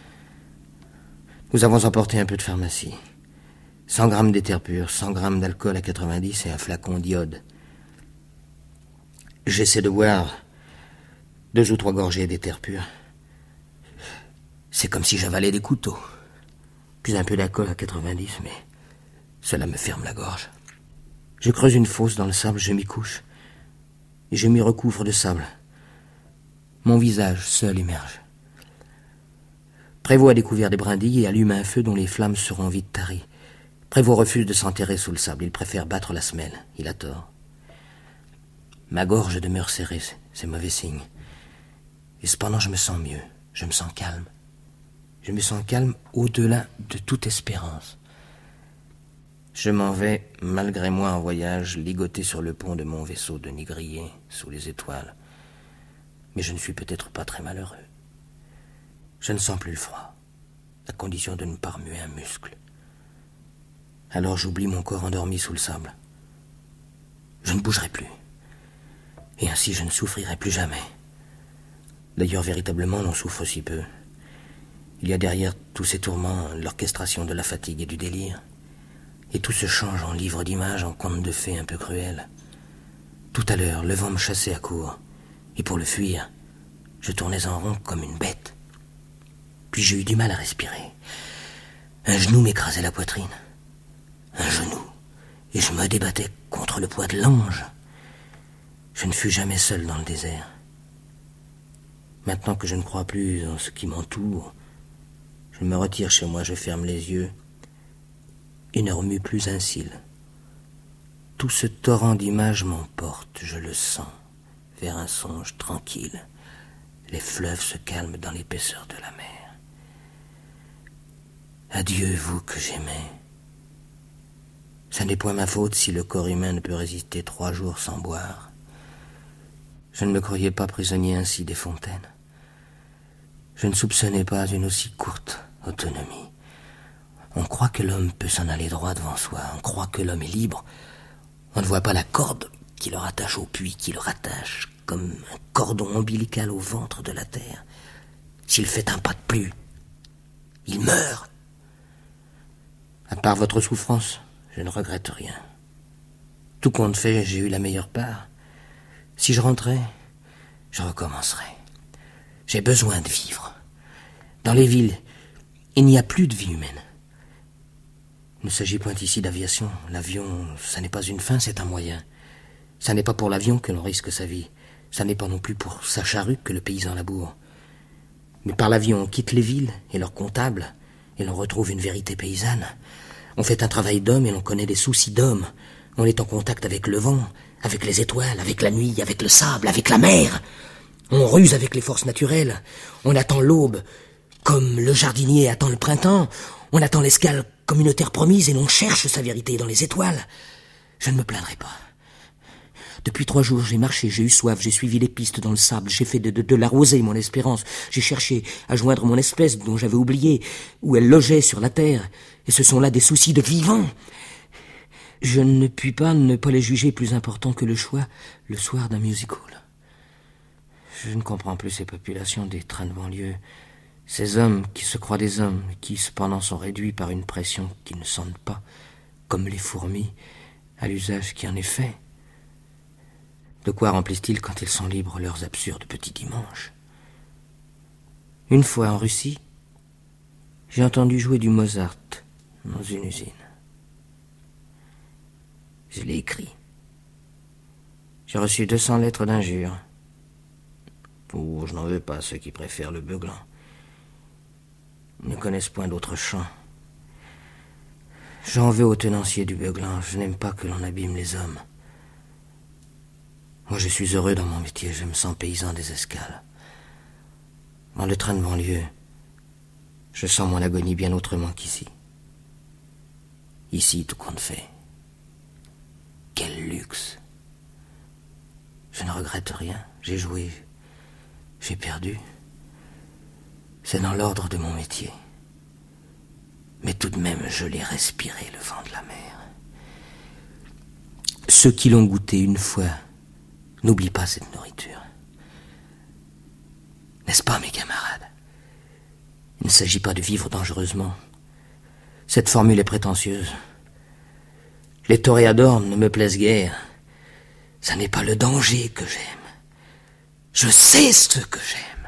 S4: Nous avons emporté un peu de pharmacie. cent grammes d'éther pur, cent grammes d'alcool à quatre-vingt-dix et un flacon d'iode. J'essaie de boire deux ou trois gorgées d'éther pur. C'est comme si j'avalais des couteaux. Puis un peu d'alcool à quatre-vingt-dix, mais cela me ferme la gorge. Je creuse une fosse dans le sable, je m'y couche. Et je m'y recouvre de sable. Mon visage seul émerge. Prévost a découvert des brindilles et allume un feu dont les flammes seront vite taries. Prévost refuse de s'enterrer sous le sable. Il préfère battre la semelle. Il a tort. Ma gorge demeure serrée. C'est mauvais signe. Et cependant, je me sens mieux. Je me sens calme. Je me sens calme au-delà de toute espérance. Je m'en vais, malgré moi en voyage, ligoté sur le pont de mon vaisseau de négrier, sous les étoiles. Mais je ne suis peut-être pas très malheureux. Je ne sens plus le froid, à condition de ne pas remuer un muscle. Alors j'oublie mon corps endormi sous le sable. Je ne bougerai plus. Et ainsi je ne souffrirai plus jamais. D'ailleurs, véritablement, l'on souffre si peu. Il y a derrière tous ces tourments l'orchestration de la fatigue et du délire. Et tout se change en livre d'images, en conte de fées un peu cruels. Tout à l'heure, le vent me chassait à court. Et pour le fuir, je tournais en rond comme une bête. Puis j'ai eu du mal à respirer. Un genou m'écrasait la poitrine. Un genou. Et je me débattais contre le poids de l'ange. Je ne fus jamais seul dans le désert. Maintenant que je ne crois plus en ce qui m'entoure, je me retire chez moi, je ferme les yeux et ne remue plus un cil. Tout ce torrent d'images m'emporte, je le sens, vers un songe tranquille. Les fleuves se calment dans l'épaisseur de la mer. Adieu, vous que j'aimais. Ça n'est point ma faute si le corps humain ne peut résister trois jours sans boire. Je ne me croyais pas prisonnier ainsi des fontaines. Je ne soupçonnais pas une aussi courte autonomie. On croit que l'homme peut s'en aller droit devant soi. On croit que l'homme est libre. On ne voit pas la corde qui le rattache au puits, qui le rattache comme un cordon ombilical au ventre de la terre. S'il fait un pas de plus, il meurt. À part votre souffrance, je ne regrette rien. Tout compte fait, j'ai eu la meilleure part. Si je rentrais, je recommencerais. J'ai besoin de vivre. Dans les villes, il n'y a plus de vie humaine. Il ne s'agit point ici d'aviation. L'avion, ça n'est pas une fin, c'est un moyen. Ça n'est pas pour l'avion que l'on risque sa vie. Ça n'est pas non plus pour sa charrue que le paysan laboure. Mais par l'avion, on quitte les villes et leurs comptables, et l'on retrouve une vérité paysanne. On fait un travail d'homme et l'on connaît des soucis d'homme. On est en contact avec le vent, avec les étoiles, avec la nuit, avec le sable, avec la mer. On ruse avec les forces naturelles. On attend l'aube, comme le jardinier attend le printemps. On attend l'escale comme une terre promise et l'on cherche sa vérité dans les étoiles. Je ne me plaindrai pas. Depuis trois jours, j'ai marché, j'ai eu soif, j'ai suivi les pistes dans le sable, j'ai fait de, de, de la rosée mon espérance. J'ai cherché à joindre mon espèce dont j'avais oublié où elle logeait sur la terre. Et ce sont là des soucis de vivant. Je ne puis pas ne pas les juger plus importants que le choix, le soir d'un music-hall. Je ne comprends plus ces populations des trains de banlieue, ces hommes qui se croient des hommes, qui cependant sont réduits par une pression qu'ils ne sentent pas, comme les fourmis, à l'usage qui en est fait. De quoi remplissent-ils quand ils sont libres leurs absurdes petits dimanches? Une fois en Russie, j'ai entendu jouer du Mozart dans une usine. Je l'ai écrit. J'ai reçu deux cents lettres d'injures. Oh, je n'en veux pas ceux qui préfèrent le beuglant. Ils ne connaissent point d'autre chant. J'en veux au tenancier du Beuglant. Je n'aime pas que l'on abîme les hommes. Moi, je suis heureux dans mon métier. Je me sens paysan des escales. Dans le train de banlieue, je sens mon agonie bien autrement qu'ici. Ici, tout compte fait. Quel luxe! Je ne regrette rien. J'ai joué. J'ai perdu. C'est dans l'ordre de mon métier. Mais tout de même, je l'ai respiré, le vent de la mer. Ceux qui l'ont goûté une fois n'oublient pas cette nourriture. N'est-ce pas, mes camarades? Il ne s'agit pas de vivre dangereusement. Cette formule est prétentieuse. Les toréadors ne me plaisent guère. Ça n'est pas le danger que j'aime. Je sais ce que j'aime.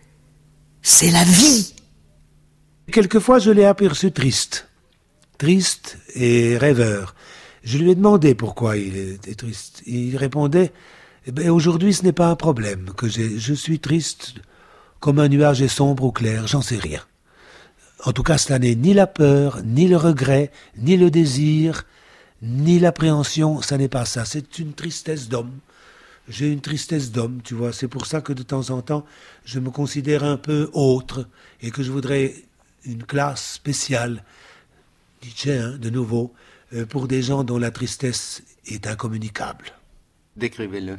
S4: C'est la vie.
S8: Quelquefois, je l'ai aperçu triste. Triste et rêveur. Je lui ai demandé pourquoi il était triste. Il répondait, eh ben, aujourd'hui, ce n'est pas un problème, que j'ai, je suis triste comme un nuage est sombre ou clair, j'en sais rien. En tout cas, cela n'est ni la peur, ni le regret, ni le désir, ni l'appréhension, ça n'est pas ça. C'est une tristesse d'homme. J'ai une tristesse d'homme, tu vois. C'est pour ça que de temps en temps, je me considère un peu autre et que je voudrais une classe spéciale, Nietzsche, hein, de nouveau, euh, pour des gens dont la tristesse est incommunicable.
S3: Décrivez-le.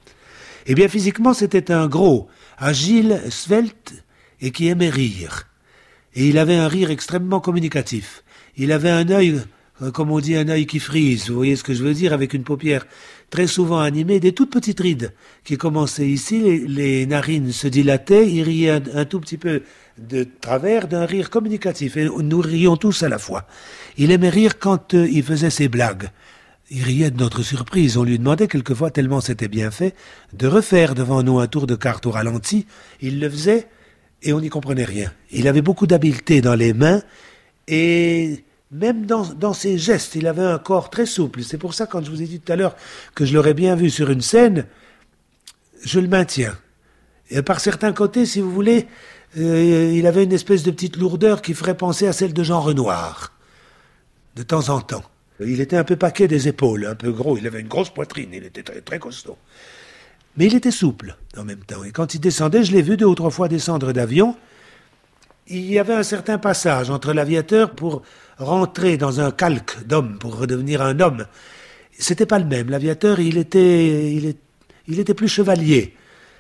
S8: Eh bien, physiquement, c'était un gros, agile, svelte et qui aimait rire. Et il avait un rire extrêmement communicatif. Il avait un œil, comme on dit, un œil qui frise, vous voyez ce que je veux dire, avec une paupière très souvent animée, des toutes petites rides qui commençaient ici, les, les narines se dilataient, il riait un, un tout petit peu de travers d'un rire communicatif, et nous rions tous à la fois. Il aimait rire quand euh, il faisait ses blagues. Il riait de notre surprise. On lui demandait quelquefois, tellement c'était bien fait, de refaire devant nous un tour de carte au ralenti. Il le faisait et on n'y comprenait rien. Il avait beaucoup d'habileté dans les mains et même dans, dans ses gestes, il avait un corps très souple. C'est pour ça, quand je vous ai dit tout à l'heure que je l'aurais bien vu sur une scène, je le maintiens. Et par certains côtés, si vous voulez, euh, il avait une espèce de petite lourdeur qui ferait penser à celle de Jean Renoir, de temps en temps. Il était un peu paquet des épaules, un peu gros, il avait une grosse poitrine, il était très, très costaud. Mais il était souple en même temps. Et quand il descendait, je l'ai vu deux ou trois fois descendre d'avion, il y avait un certain passage entre l'aviateur pour rentrer dans un calque d'homme, pour redevenir un homme. C'était pas le même. L'aviateur, il était, il est, il était plus chevalier.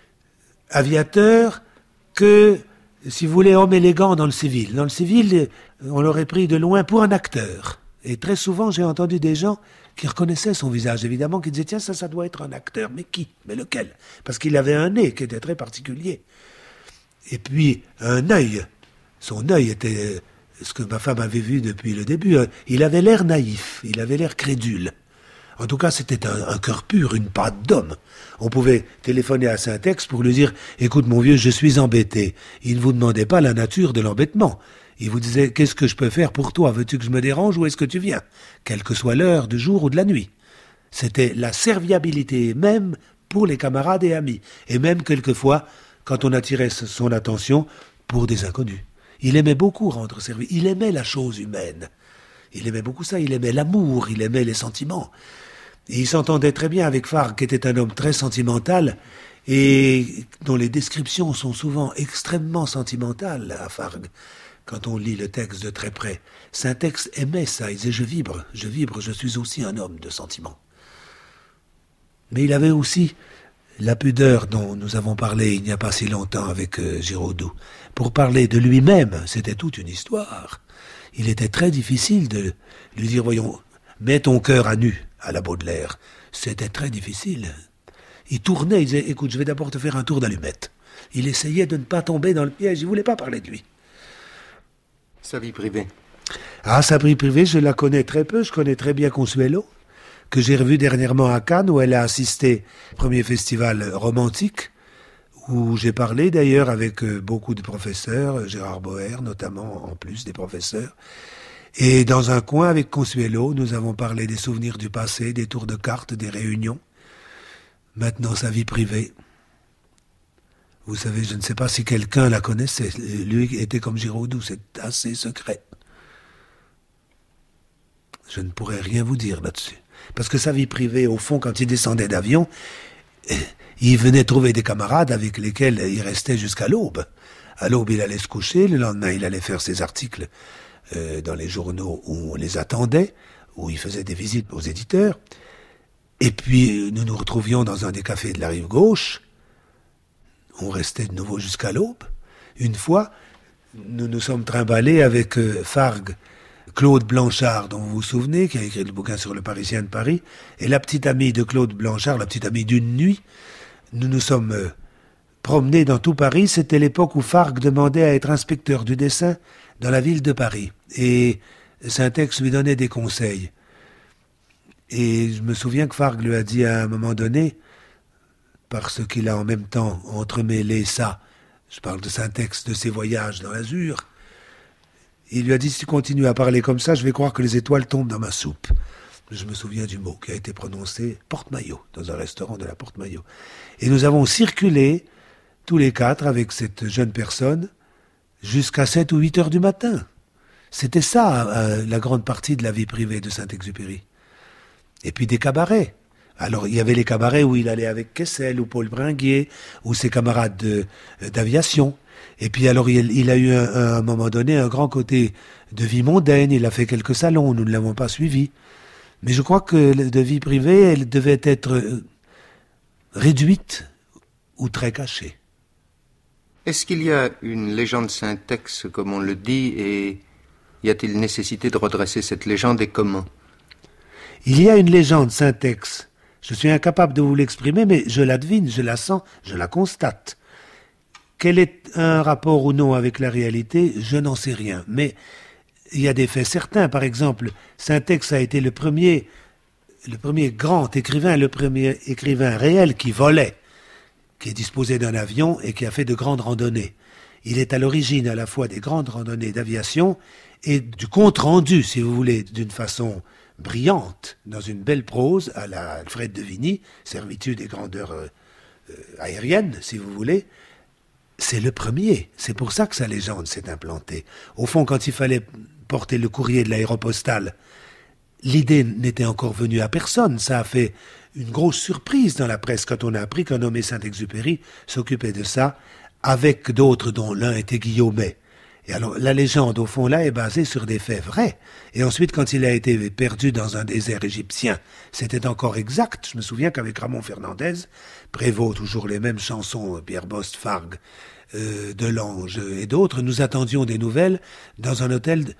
S8: Aviateur que, si vous voulez, homme élégant dans le civil. Dans le civil, on l'aurait pris de loin pour un acteur. Et très souvent, j'ai entendu des gens qui reconnaissaient son visage, évidemment, qui disaient « Tiens, ça, ça doit être un acteur. » Mais qui? Mais lequel? Parce qu'il avait un nez qui était très particulier. Et puis, un œil. Son œil était ce que ma femme avait vu depuis le début. Il avait l'air naïf, il avait l'air crédule. En tout cas, c'était un, un cœur pur, une patte d'homme. On pouvait téléphoner à Saint-Ex pour lui dire « Écoute, mon vieux, je suis embêté. » Il ne vous demandait pas la nature de l'embêtement. Il vous disait « Qu'est-ce que je peux faire pour toi? Veux-tu que je me dérange ou est-ce que tu viens ?» Quelle que soit l'heure du jour ou de la nuit. C'était la serviabilité même pour les camarades et amis. Et même quelquefois, quand on attirait son attention pour des inconnus. Il aimait beaucoup rendre service. Il aimait la chose humaine. Il aimait beaucoup ça. Il aimait l'amour. Il aimait les sentiments. Et il s'entendait très bien avec Fargue, qui était un homme très sentimental et dont les descriptions sont souvent extrêmement sentimentales à Fargue. Quand on lit le texte de très près, Saint-Ex aimait ça. Il disait « Je vibre, je vibre, je suis aussi un homme de sentiment. » Mais il avait aussi la pudeur dont nous avons parlé il n'y a pas si longtemps avec euh, Giraudoux. Pour parler de lui-même, c'était toute une histoire. Il était très difficile de lui dire « Voyons, mets ton cœur à nu » à la Baudelaire. C'était très difficile. Il tournait, il disait « Écoute, je vais d'abord te faire un tour d'allumette. » Il essayait de ne pas tomber dans le piège, il ne voulait pas parler de lui.
S3: Sa vie privée.
S8: Ah, sa vie privée, je la connais très peu. Je connais très bien Consuelo, que j'ai revu dernièrement à Cannes, où elle a assisté au premier festival romantique, où j'ai parlé d'ailleurs avec beaucoup de professeurs, Gérard Boer notamment, en plus des professeurs. Et dans un coin avec Consuelo, nous avons parlé des souvenirs du passé, des tours de cartes, des réunions. Maintenant, sa vie privée. Vous savez, je ne sais pas si quelqu'un la connaissait. Lui était comme Giraudoux, c'est assez secret. Je ne pourrais rien vous dire là-dessus. Parce que sa vie privée, au fond, quand il descendait d'avion, il venait trouver des camarades avec lesquels il restait jusqu'à l'aube. À l'aube, il allait se coucher, le lendemain, il allait faire ses articles euh, dans les journaux où on les attendait, où il faisait des visites aux éditeurs. Et puis, nous nous retrouvions dans un des cafés de la rive gauche. On restait de nouveau jusqu'à l'aube. Une fois, nous nous sommes trimballés avec euh, Fargue, Claude Blanchard, dont vous vous souvenez, qui a écrit le bouquin sur le Parisien de Paris, et la petite amie de Claude Blanchard, la petite amie d'une nuit. Nous nous sommes euh, promenés dans tout Paris. C'était l'époque où Fargue demandait à être inspecteur du dessin dans la ville de Paris. Et Saint-Ex lui donnait des conseils. Et je me souviens que Fargue lui a dit à un moment donné, parce qu'il a en même temps entremêlé ça, je parle de Saint-Ex, de ses voyages dans l'Azur, il lui a dit, si tu continues à parler comme ça, je vais croire que les étoiles tombent dans ma soupe. Je me souviens du mot qui a été prononcé, porte-maillot, dans un restaurant de la Porte-Maillot. Et nous avons circulé, tous les quatre, avec cette jeune personne, jusqu'à sept ou huit heures du matin. C'était ça, euh, la grande partie de la vie privée de Saint-Exupéry. Et puis des cabarets. Alors, il y avait les cabarets où il allait avec Kessel, ou Paul Bringuier, ou ses camarades de, d'aviation. Et puis alors, il, il a eu un, à un moment donné un grand côté de vie mondaine. Il a fait quelques salons, nous ne l'avons pas suivi. Mais je crois que de vie privée, elle devait être réduite ou très cachée.
S3: Est-ce qu'il y a une légende Saint-Ex, comme on le dit, et y a-t-il nécessité de redresser cette légende et comment?
S8: Il y a une légende Saint-Ex. Je suis incapable de vous l'exprimer, mais je la devine, je la sens, je la constate. Quel est un rapport ou non avec la réalité, je n'en sais rien. Mais il y a des faits certains. Par exemple, Saint-Ex a été le premier, le premier grand écrivain, le premier écrivain réel qui volait, qui est disposé d'un avion et qui a fait de grandes randonnées. Il est à l'origine à la fois des grandes randonnées d'aviation et du compte-rendu, si vous voulez, d'une façon brillante, dans une belle prose à la Alfred de Vigny, servitude et grandeur euh, euh, aérienne, si vous voulez. C'est le premier. C'est pour ça que sa légende s'est implantée. Au fond, quand il fallait porter le courrier de l'aéropostale, l'idée n'était encore venue à personne. Ça a fait une grosse surprise dans la presse quand on a appris qu'un nommé Saint-Exupéry s'occupait de ça avec d'autres dont l'un était Guillaumet. Et alors, la légende, au fond, là, est basée sur des faits vrais. Et ensuite, quand il a été perdu dans un désert égyptien, c'était encore exact. Je me souviens qu'avec Ramon Fernandez, Prévost, toujours les mêmes chansons, Pierre Bost, Fargue, euh, Delange et d'autres, nous attendions des nouvelles dans un hôtel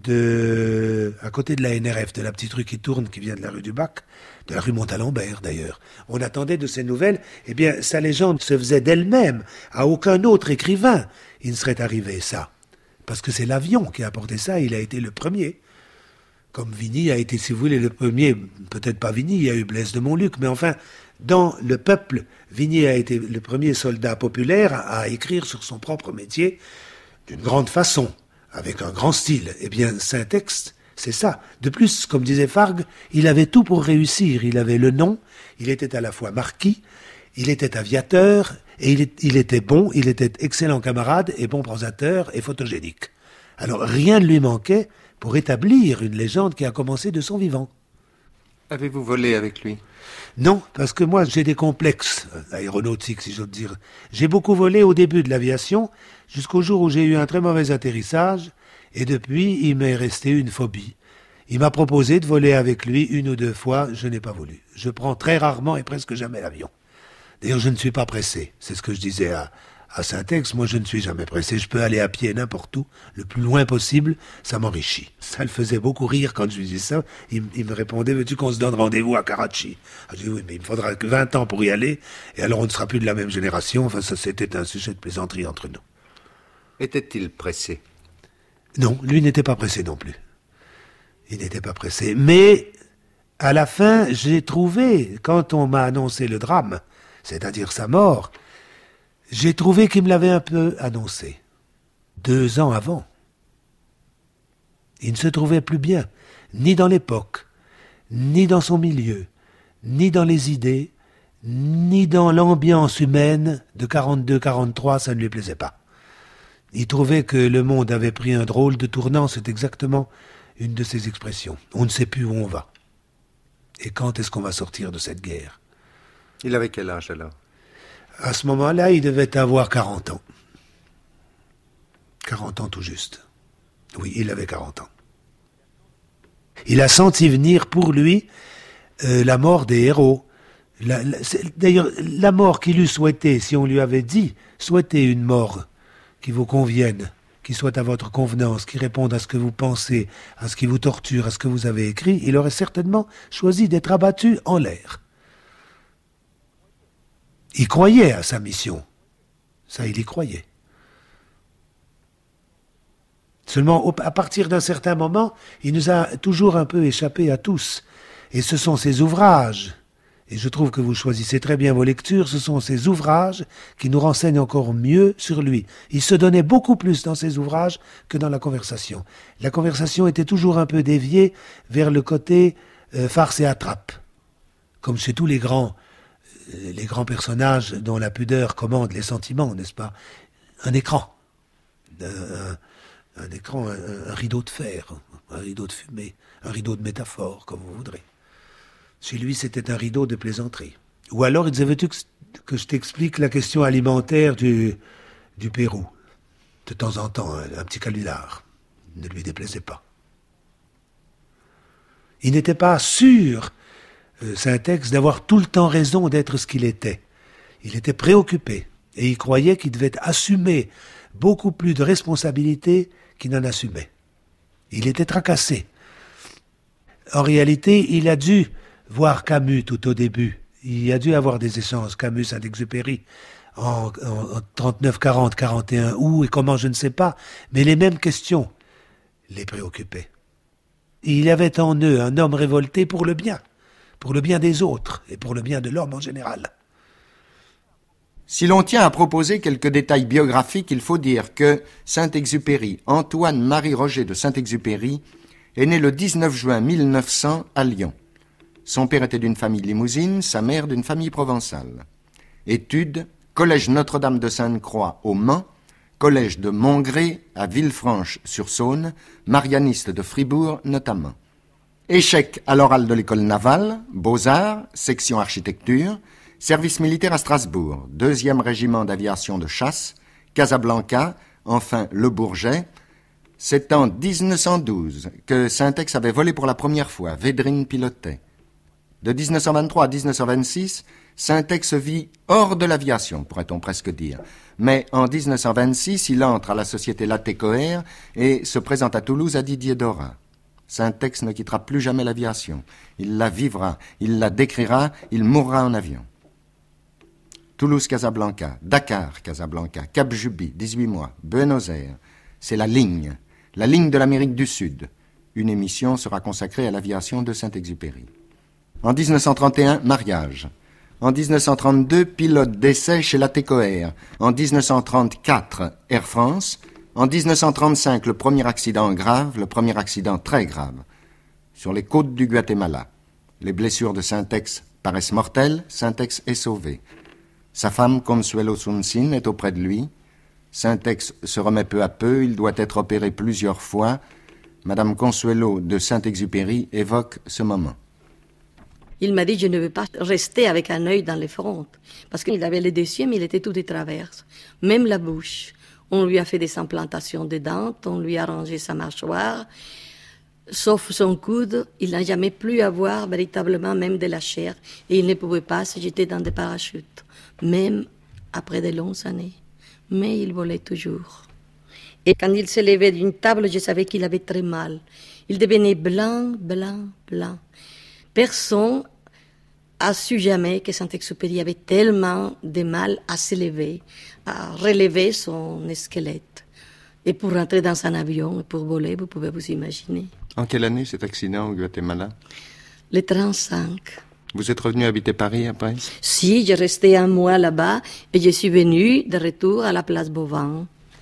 S8: de, à côté de la N R F, de la petite rue qui tourne, qui vient de la rue du Bac, de la rue Montalembert d'ailleurs. On attendait de ces nouvelles. Eh bien, sa légende se faisait d'elle-même. À aucun autre écrivain, il ne serait arrivé ça. Parce que c'est l'avion qui a apporté ça, il a été le premier. Comme Vigny a été, si vous voulez, le premier, peut-être pas Vigny, il y a eu Blaise de Montluc, mais enfin, dans le peuple, Vigny a été le premier soldat populaire à écrire sur son propre métier d'une grande façon, avec un grand style. Eh bien, Saint-Ex, c'est ça. De plus, comme disait Fargue, il avait tout pour réussir. Il avait le nom, il était à la fois marquis, il était aviateur, et il, est, il était bon, il était excellent camarade, et bon prosateur, et photogénique. Alors, rien ne lui manquait pour établir une légende qui a commencé de son vivant.
S3: Avez-vous volé avec lui?
S8: Non, parce que moi, j'ai des complexes aéronautiques, si j'ose dire. J'ai beaucoup volé au début de l'aviation, jusqu'au jour où j'ai eu un très mauvais atterrissage, et depuis, il m'est resté une phobie. Il m'a proposé de voler avec lui une ou deux fois, je n'ai pas voulu. Je prends très rarement et presque jamais l'avion. D'ailleurs, je ne suis pas pressé. C'est ce que je disais à, à Saint-Ex. Moi, je ne suis jamais pressé. Je peux aller à pied n'importe où, le plus loin possible. Ça m'enrichit. Ça le faisait beaucoup rire quand je lui disais ça. Il, il me répondait, veux-tu qu'on se donne rendez-vous à Karachi? Je dis, oui, mais il me faudra que vingt ans pour y aller. Et alors, on ne sera plus de la même génération. Enfin, ça, c'était un sujet de plaisanterie entre nous.
S3: Était-il pressé?
S8: Non, lui n'était pas pressé non plus. Il n'était pas pressé. Mais, à la fin, j'ai trouvé, quand on m'a annoncé le drame, c'est-à-dire sa mort, j'ai trouvé qu'il me l'avait un peu annoncé, deux ans avant. Il ne se trouvait plus bien, ni dans l'époque, ni dans son milieu, ni dans les idées, ni dans l'ambiance humaine de quarante-deux quarante-trois, ça ne lui plaisait pas. Il trouvait que le monde avait pris un drôle de tournant, c'est exactement une de ses expressions. On ne sait plus où on va. Et quand est-ce qu'on va sortir de cette guerre?
S3: Il avait quel âge alors?
S8: À ce moment-là, il devait avoir quarante ans. quarante ans tout juste. Oui, il avait quarante ans. Il a senti venir pour lui euh, la mort des héros. La, la, d'ailleurs, la mort qu'il eût souhaité, si on lui avait dit, souhaitez une mort qui vous convienne, qui soit à votre convenance, qui réponde à ce que vous pensez, à ce qui vous torture, à ce que vous avez écrit, il aurait certainement choisi d'être abattu en l'air. Il croyait à sa mission. Ça, il y croyait. Seulement, à partir d'un certain moment, il nous a toujours un peu échappé à tous. Et ce sont ces ouvrages, et je trouve que vous choisissez très bien vos lectures, ce sont ces ouvrages qui nous renseignent encore mieux sur lui. Il se donnait beaucoup plus dans ces ouvrages que dans la conversation. La conversation était toujours un peu déviée vers le côté euh, farce et attrape, comme chez tous les grands, euh, les grands personnages dont la pudeur commande les sentiments, n'est-ce pas? Un écran, euh, un, un écran, un, un rideau de fer, un rideau de fumée, un rideau de métaphore, comme vous voudrez. Chez lui, c'était un rideau de plaisanterie. Ou alors, il disait, veux-tu que, que je t'explique la question alimentaire du, du Pérou? De temps en temps, un, un petit canular ne lui déplaisait pas. Il n'était pas sûr, euh, Saint-Ex, d'avoir tout le temps raison d'être ce qu'il était. Il était préoccupé et il croyait qu'il devait assumer beaucoup plus de responsabilités qu'il n'en assumait. Il était tracassé. En réalité, il a dû voir Camus tout au début. Il a dû avoir des échanges, Camus, Saint-Exupéry, en, en, en trente-neuf, quarante, quarante et un, où et comment, je ne sais pas, mais les mêmes questions les préoccupaient. Il y avait en eux un homme révolté pour le bien, pour le bien des autres et pour le bien de l'homme en général.
S3: Si l'on tient à proposer quelques détails biographiques, il faut dire que Saint-Exupéry, Antoine-Marie Roger de Saint-Exupéry, est né le dix-neuf juin mille neuf cents à Lyon. Son père était d'une famille limousine, sa mère d'une famille provençale. Études, collège Notre-Dame de Sainte-Croix au Mans, collège de Montgré à Villefranche-sur-Saône, marianiste de Fribourg notamment. Échec à l'oral de l'école navale, Beaux-Arts, section architecture, service militaire à Strasbourg, deuxième régiment d'aviation de chasse, Casablanca, enfin Le Bourget. C'est en dix-neuf cent douze que Saint-Ex avait volé pour la première fois, Védrine pilotait. De dix-neuf cent vingt-trois à dix-neuf cent vingt-six, Saint-Ex vit hors de l'aviation, pourrait-on presque dire. Mais en dix-neuf cent vingt-six, il entre à la société Latécoère et se présente à Toulouse à Didier Dora. Saint-Ex ne quittera plus jamais l'aviation. Il la vivra, il la décrira, il mourra en avion. Toulouse-Casablanca, Dakar-Casablanca, Cap-Juby, dix-huit mois, Buenos Aires. C'est la ligne, la ligne de l'Amérique du Sud. Une émission sera consacrée à l'aviation de Saint-Exupéry. En dix-neuf cent trente et un, mariage. En dix-neuf cent trente-deux, pilote d'essai chez Latécoère. En dix-neuf cent trente-quatre, Air France. En dix-neuf cent trente-cinq, le premier accident grave, le premier accident très grave. Sur les côtes du Guatemala. Les blessures de Saint-Ex paraissent mortelles, Saint-Ex est sauvé. Sa femme, Consuelo Sunsin, est auprès de lui. Saint-Ex se remet peu à peu, il doit être opéré plusieurs fois. Madame Consuelo de Saint-Exupéry évoque ce moment.
S9: Il m'a dit, je ne veux pas rester avec un œil dans les fronts. Parce qu'il avait les deux yeux, mais il était tout de travers. Même la bouche. On lui a fait des implantations de dents, on lui a arrangé sa mâchoire. Sauf son coude, il n'a jamais pu avoir véritablement même de la chair. Et il ne pouvait pas se jeter dans des parachutes. Même après de longues années. Mais il volait toujours. Et quand il se levait d'une table, je savais qu'il avait très mal. Il devenait blanc, blanc, blanc. Personne a su jamais que Saint-Exupéry avait tellement de mal à se lever, à relever son squelette. Et pour rentrer dans un avion et pour voler, vous pouvez vous imaginer.
S3: En quelle année cet accident au Guatemala?
S9: Le trente-cinq.
S3: Vous êtes revenu habiter Paris après?
S9: Si, j'ai resté un mois là-bas et je suis venu de retour à la place Bovin.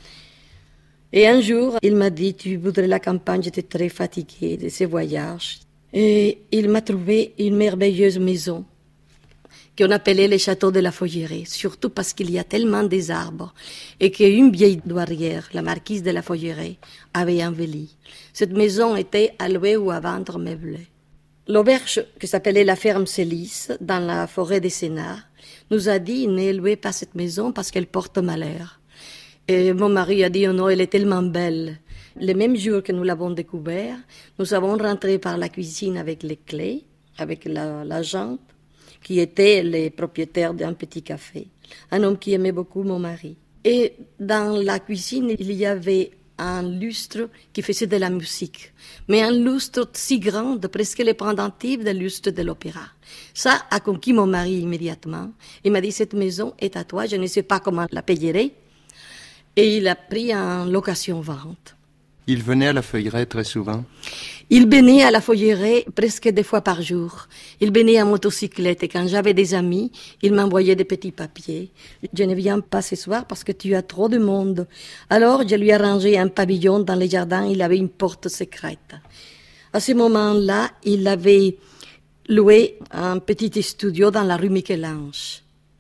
S9: Et un jour, il m'a dit, tu voudrais la campagne, j'étais très fatiguée de ces voyages. Et il m'a trouvé une merveilleuse maison qu'on appelait le château de la Folleraie, surtout parce qu'il y a tellement des arbres et qu'une vieille douairière, la marquise de la Folleraie, avait envahi. Cette maison était à louer ou à vendre meublée. L'auberge, qui s'appelait la ferme Célis, dans la forêt des Sénards, nous a dit ne louez pas cette maison parce qu'elle porte malheur. Et mon mari a dit oh non, elle est tellement belle. Le même jour que nous l'avons découvert, nous avons rentré par la cuisine avec les clés, avec la, la jante, qui était le propriétaire d'un petit café, un homme qui aimait beaucoup mon mari. Et dans la cuisine, il y avait un lustre qui faisait de la musique, mais un lustre si grand, de presque le pendentif du lustre de l'opéra. Ça a conquis mon mari immédiatement. Il m'a dit, cette maison est à toi, je ne sais pas comment la payerai. Et il a pris en location-vente.
S3: Il venait à la Folleraie très souvent?
S9: Il venait à la Folleraie presque deux fois par jour. Il venait en motocyclette et quand j'avais des amis, il m'envoyait des petits papiers. Je ne viens pas ce soir parce que tu as trop de monde. Alors je lui ai arrangé un pavillon dans le jardin, il avait une porte secrète. À ce moment-là, il avait loué un petit studio dans la rue Michel-Ange.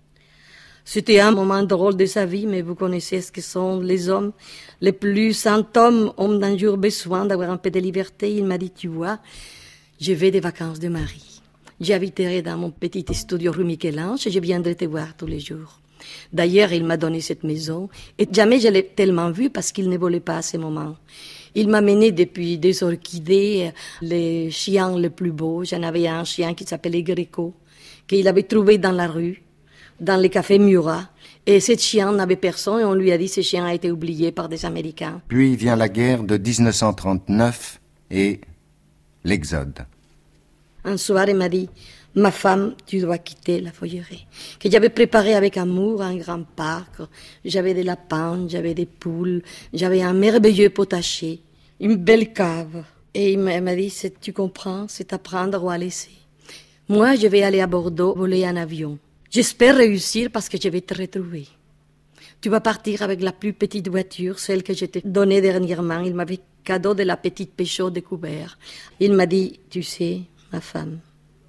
S9: C'était un moment drôle de sa vie, mais vous connaissez ce que sont les hommes. Les plus cent hommes ont un jour besoin d'avoir un peu de liberté. Il m'a dit, tu vois, je vais des vacances de mari. J'habiterai dans mon petit studio rue Michel-Ange et je viendrai te voir tous les jours. D'ailleurs, il m'a donné cette maison et jamais je l'ai tellement vue parce qu'il ne volait pas à ce moment. Il m'a mené depuis des orchidées, les chiens les plus beaux. J'en avais un chien qui s'appelait Greco, qu'il avait trouvé dans la rue, dans le café Murat. Et ce chien n'avait personne et on lui a dit que ce chien a été oublié par des Américains.
S3: Puis vient la guerre de dix-neuf cent trente-neuf et l'exode.
S9: Un soir, il m'a dit, ma femme, tu dois quitter la Folleraie. Que j'avais préparé avec amour un grand parc. J'avais des lapins, j'avais des poules, j'avais un merveilleux potager, une belle cave. Et il m'a dit, tu comprends, c'est à prendre ou à laisser. Moi, je vais aller à Bordeaux, voler un avion. J'espère réussir parce que je vais te retrouver. Tu vas partir avec la plus petite voiture, celle que je t'ai donnée dernièrement. Il m'avait cadeau de la petite Peugeot découvert. Il m'a dit, tu sais, ma femme,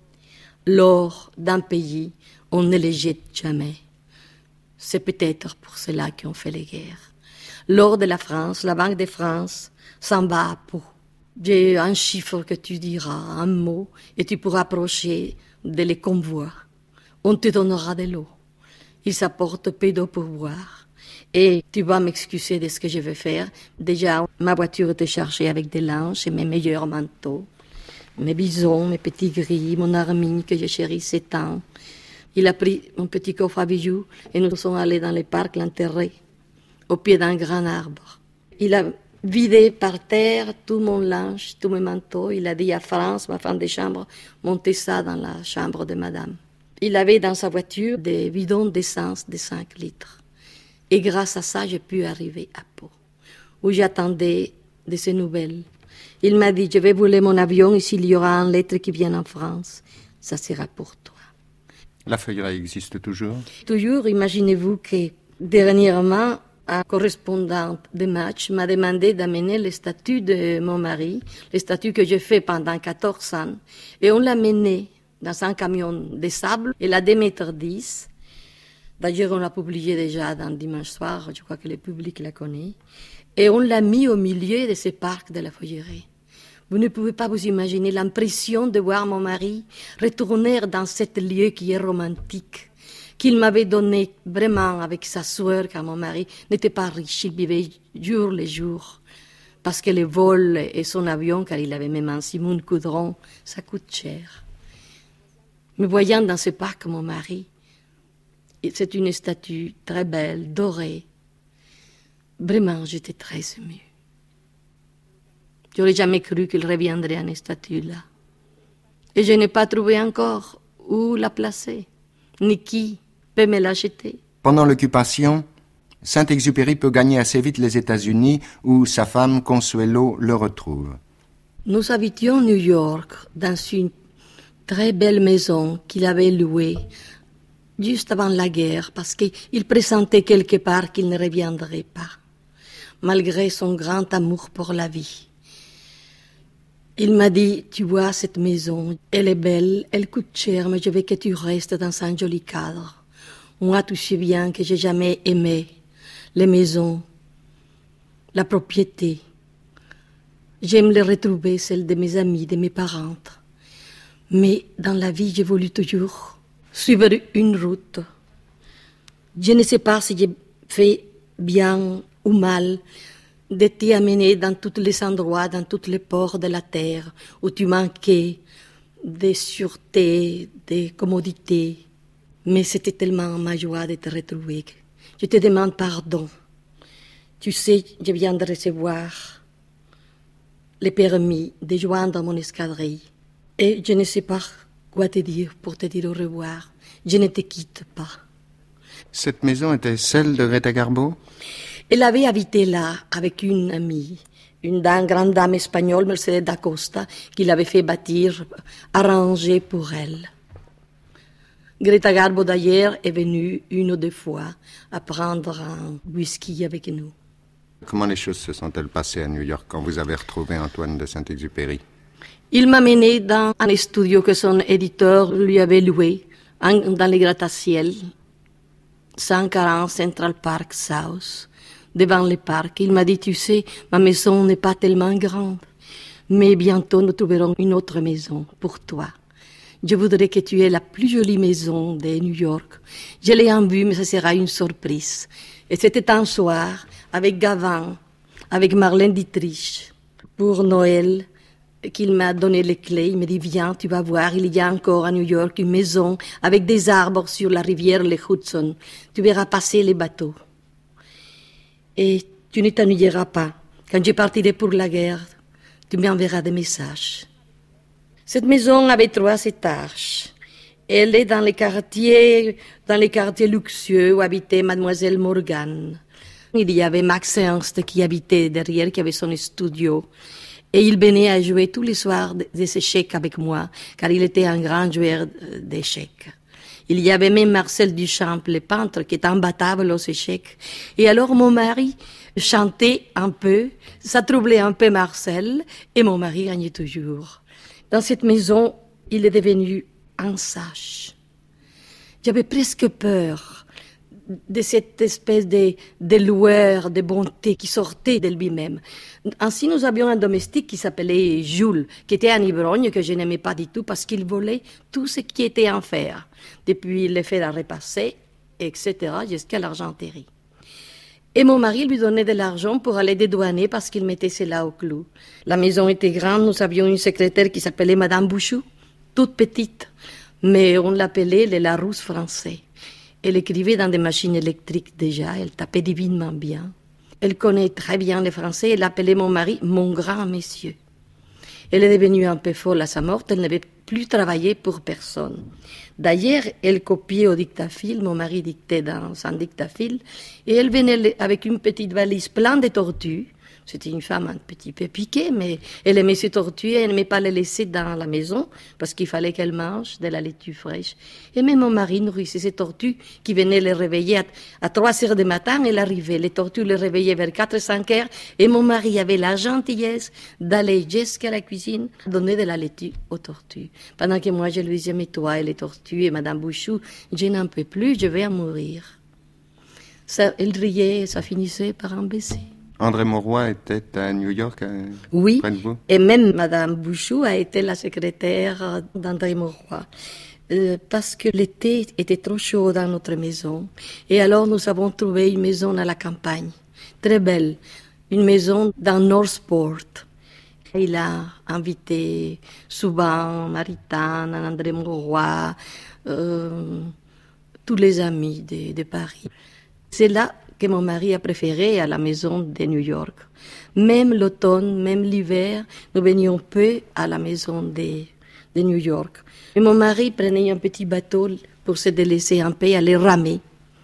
S9: l'or d'un pays, on ne le jette jamais. C'est peut-être pour cela qu'on fait les guerres. L'or de la France, la Banque de France, s'en va à Pau. J'ai un chiffre que tu diras, un mot, et tu pourras approcher de les convois. On te donnera de l'eau. Il s'apporte peu d'eau pour boire. Et tu vas m'excuser de ce que je vais faire. Déjà, ma voiture était chargée avec des linges et mes meilleurs manteaux. Mes bisons, mes petits gris, mon armine que je chérissais tant. Il a pris mon petit coffre à bijoux et nous sommes allés dans le parc l'enterrer, au pied d'un grand arbre. Il a vidé par terre tout mon linge, tous mes manteaux. Il a dit à France, ma femme de chambre, montez ça dans la chambre de madame. Il avait dans sa voiture des bidons d'essence de cinq litres. Et grâce à ça, j'ai pu arriver à Pau, où j'attendais de ses nouvelles. Il m'a dit, je vais voler mon avion et s'il y aura une lettre qui vient en France, ça sera pour toi.
S3: La Folleraie existe toujours?
S9: Toujours, imaginez-vous que dernièrement, un correspondant de match m'a demandé d'amener le statut de mon mari, le statut que j'ai fait pendant quatorze ans, et on l'a mené dans un camion de sable, il a deux mètres dix. D'ailleurs, on l'a publié déjà dans Dimanche soir, je crois que le public la connaît. Et on l'a mis au milieu de ce parc de la Folleraie. Vous ne pouvez pas vous imaginer l'impression de voir mon mari retourner dans cet lieu qui est romantique, qu'il m'avait donné vraiment avec sa sueur, car mon mari n'était pas riche, il vivait jour le jour. Parce que le vol et son avion, car il avait même un Simon Coudron, ça coûte cher. Me voyant dans ce parc, mon mari, c'est une statue très belle, dorée. Vraiment, j'étais très émue. Je n'aurais jamais cru qu'il reviendrait à une statue là. Et je n'ai pas trouvé encore où la placer, ni qui peut me l'acheter.
S3: Pendant l'occupation, Saint-Exupéry peut gagner assez vite les États-Unis, où sa femme Consuelo le retrouve.
S9: Nous habitions New York, dans une très belle maison qu'il avait louée juste avant la guerre, parce qu'il pressentait quelque part qu'il ne reviendrait pas, malgré son grand amour pour la vie. Il m'a dit, tu vois, cette maison, elle est belle, elle coûte cher, mais je veux que tu restes dans un joli cadre. Moi, tu sais bien que j'ai jamais aimé les maisons, la propriété. J'aime les retrouver, celles de mes amis, de mes parents. Mais dans la vie, j'ai voulu toujours suivre une route. Je ne sais pas si j'ai fait bien ou mal de t'y amener dans tous les endroits, dans tous les ports de la terre, où tu manquais de sûreté, de commodité. Mais c'était tellement ma joie de te retrouver. Je te demande pardon. Tu sais, je viens de recevoir le permis de joindre mon escadrille. Et je ne sais pas quoi te dire pour te dire au revoir. Je ne te quitte pas.
S3: Cette maison était celle de Greta Garbo?
S9: Elle avait habité là avec une amie, une dame, grande dame espagnole, Mercedes da Costa, qui l'avait fait bâtir, arranger pour elle. Greta Garbo, d'ailleurs, est venue une ou deux fois à prendre un whisky avec nous.
S3: Comment les choses se sont-elles passées à New York quand vous avez retrouvé Antoine de Saint-Exupéry?
S9: Il m'a mené dans un studio que son éditeur lui avait loué, dans les gratte-ciel, cent quarante Central Park South, devant le parc. Il m'a dit, tu sais, ma maison n'est pas tellement grande, mais bientôt nous trouverons une autre maison pour toi. Je voudrais que tu aies la plus jolie maison de New York. Je l'ai en vue, mais ce sera une surprise. Et c'était un soir, avec Gavin, avec Marlène Dietrich, pour Noël, qu'il m'a donné les clés. Il m'a dit, viens, tu vas voir, il y a encore à New York une maison avec des arbres sur la rivière le Hudson. Tu verras passer les bateaux. Et tu ne t'ennuieras pas. Quand je partirai pour la guerre, tu m'enverras des messages. Cette maison avait trois étages. Elle est dans les quartiers, dans les quartiers luxueux où habitait Mademoiselle Morgan. Il y avait Max Ernst qui habitait derrière, qui avait son studio. Et il venait à jouer tous les soirs des échecs avec moi, car il était un grand joueur d'échecs. Il y avait même Marcel Duchamp, le peintre, qui était imbattable aux échecs. Et alors mon mari chantait un peu, ça troublait un peu Marcel, et mon mari gagnait toujours. Dans cette maison, il est devenu un sage. J'avais presque peur de cette espèce de, de lueur, de bonté qui sortait de lui-même. Ainsi, nous avions un domestique qui s'appelait Jules, qui était un ivrogne que je n'aimais pas du tout parce qu'il volait tout ce qui était en fer, depuis les fers à repasser, et cetera, jusqu'à l'argenterie. Et mon mari lui donnait de l'argent pour aller dédouaner parce qu'il mettait cela au clou. La maison était grande, nous avions une secrétaire qui s'appelait Madame Bouchou, toute petite, mais on l'appelait le Larousse français. Elle écrivait dans des machines électriques déjà, elle tapait divinement bien. Elle connaît très bien le français, elle appelait mon mari mon grand monsieur. Elle est devenue un peu folle à sa mort, elle n'avait plus travaillé pour personne. D'ailleurs, elle copiait au dictaphile, mon mari dictait dans son dictaphile, et elle venait avec une petite valise pleine de tortues. C'était une femme un petit peu piquée, mais elle aimait ses tortues et elle n'aimait pas les laisser dans la maison parce qu'il fallait qu'elle mange de la laitue fraîche. Et même mon mari nourrissait ces tortues qui venaient les réveiller à, à trois heures du matin. Elle arrivait, les tortues les réveillaient vers quatre ou cinq heures et mon mari avait la gentillesse d'aller jusqu'à la cuisine donner de la laitue aux tortues. Pendant que moi je lui disais, mais toi et les tortues et Madame Bouchou, je n'en peux plus, je vais en mourir. Ça, elle riait et ça finissait par un baiser.
S3: André Mauroy était à New York, à...
S9: oui,
S3: près de vous?
S9: Et même Madame Bouchou a été la secrétaire d'André Mauroy. Euh, parce que l'été était trop chaud dans notre maison. Et alors nous avons trouvé une maison à la campagne, très belle, une maison dans Northport. Il a invité souvent Maritain, André Mauroy, euh, tous les amis de, de Paris. C'est là que mon mari a préféré à la maison de New York. Même l'automne, même l'hiver, nous venions peu à la maison de, de New York. Et mon mari prenait un petit bateau pour se délaisser un peu, aller ramer.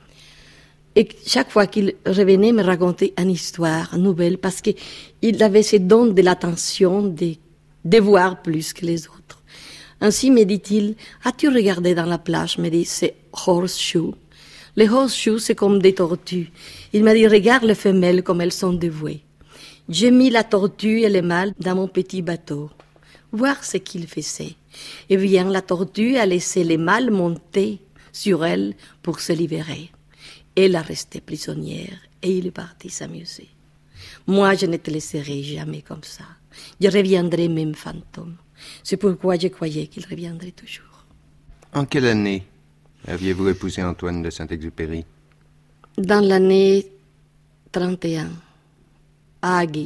S9: Et chaque fois qu'il revenait, me racontait une histoire nouvelle, parce qu'il avait ce don de l'attention, de, de voir plus que les autres. Ainsi me dit-il, as-tu regardé dans la plage? Me dit, c'est horseshoe. Les horseshoes, c'est comme des tortues. Il m'a dit, regarde les femelles comme elles sont dévouées. J'ai mis la tortue et le mâle dans mon petit bateau. voir ce qu'il faisait. Et bien la tortue a laissé les mâles monter sur elle pour se libérer. Elle a resté prisonnière et il est parti s'amuser. Moi, je ne te laisserai jamais comme ça. Je reviendrai même fantôme. C'est pourquoi je croyais qu'il reviendrait toujours.
S3: En quelle année aviez-vous épousé Antoine de Saint-Exupéry?
S9: Dans l'année trente et un, à Aguet,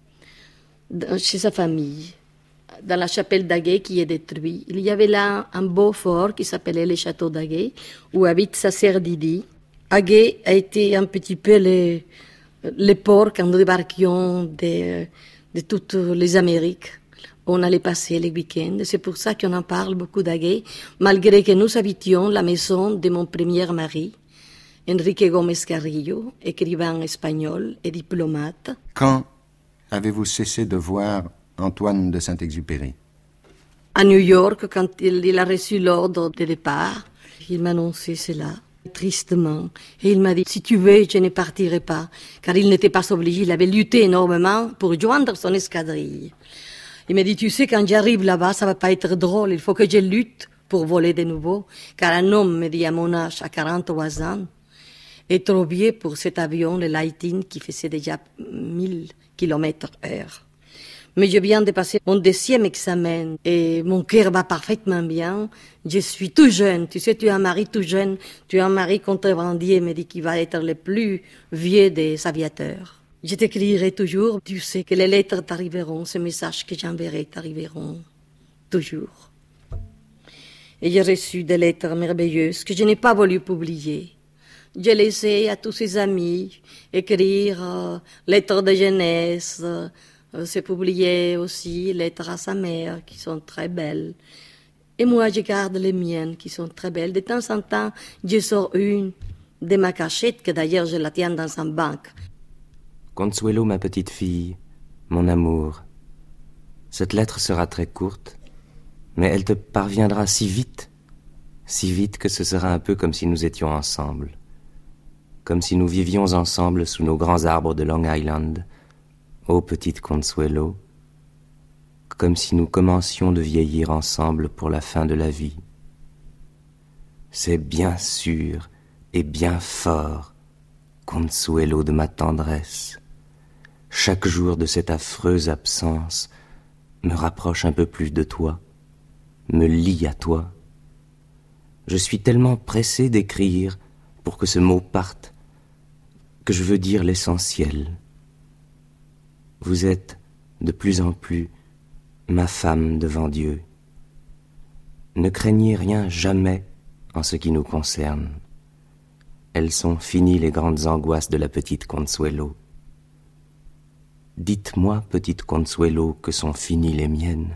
S9: chez sa famille, dans la chapelle d'Aguet qui est détruite. Il y avait là un beau fort qui s'appelait le château d'Aguet, où habite sa sœur Didi. Aguet a été un petit peu le, le port quand nous débarquions de, de toutes les Amériques. On allait passer les week-ends. C'est pour ça qu'on en parle beaucoup d'Aguet, malgré que nous habitions la maison de mon premier mari, Enrique Gómez Carrillo, écrivain espagnol et diplomate.
S3: Quand avez-vous cessé de voir Antoine de Saint-Exupéry?
S9: À New York, quand il, il a reçu l'ordre de départ, il m'a annoncé cela, tristement. Et il m'a dit, si tu veux, je ne partirai pas. Car il n'était pas obligé, il avait lutté énormément pour joindre son escadrille. Il m'a dit, tu sais, quand j'arrive là-bas, ça va pas être drôle, il faut que je lutte pour voler de nouveau. Car un homme, me dit à mon âge, à quarante-trois ans, est trop vieux pour cet avion, le Lightning, qui faisait déjà mille kilomètres heure. Mais je viens de passer mon deuxième examen et mon cœur va parfaitement bien. Je suis tout jeune. Tu sais, tu as un mari tout jeune. Tu as un mari contrebandier, me dit, qui va être le plus vieux des aviateurs. Je t'écrirai toujours. Tu sais que les lettres t'arriveront, ces messages que j'enverrai t'arriveront toujours. Et j'ai reçu des lettres merveilleuses que je n'ai pas voulu publier. J'ai laissé à tous ses amis écrire euh, lettres de jeunesse. Euh, c'est publié aussi lettres à sa mère qui sont très belles. Et moi, je garde les miennes qui sont très belles. De temps en temps, je sors une de ma cachette, que d'ailleurs je la tiens dans un banque.
S10: Consuelo, ma petite fille, mon amour, cette lettre sera très courte, mais elle te parviendra si vite, si vite que ce sera un peu comme si nous étions ensemble. Comme si nous vivions ensemble sous nos grands arbres de Long Island, ô petite Consuelo, comme si nous commencions de vieillir ensemble pour la fin de la vie. C'est bien sûr et bien fort, Consuelo de ma tendresse. Chaque jour de cette affreuse absence me rapproche un peu plus de toi, me lie à toi. Je suis tellement pressé d'écrire pour que ce mot parte, que je veux dire l'essentiel. Vous êtes de plus en plus ma femme devant Dieu. Ne craignez rien jamais en ce qui nous concerne. Elles sont finies les grandes angoisses de la petite Consuelo. Dites-moi, petite Consuelo, que sont finies les miennes.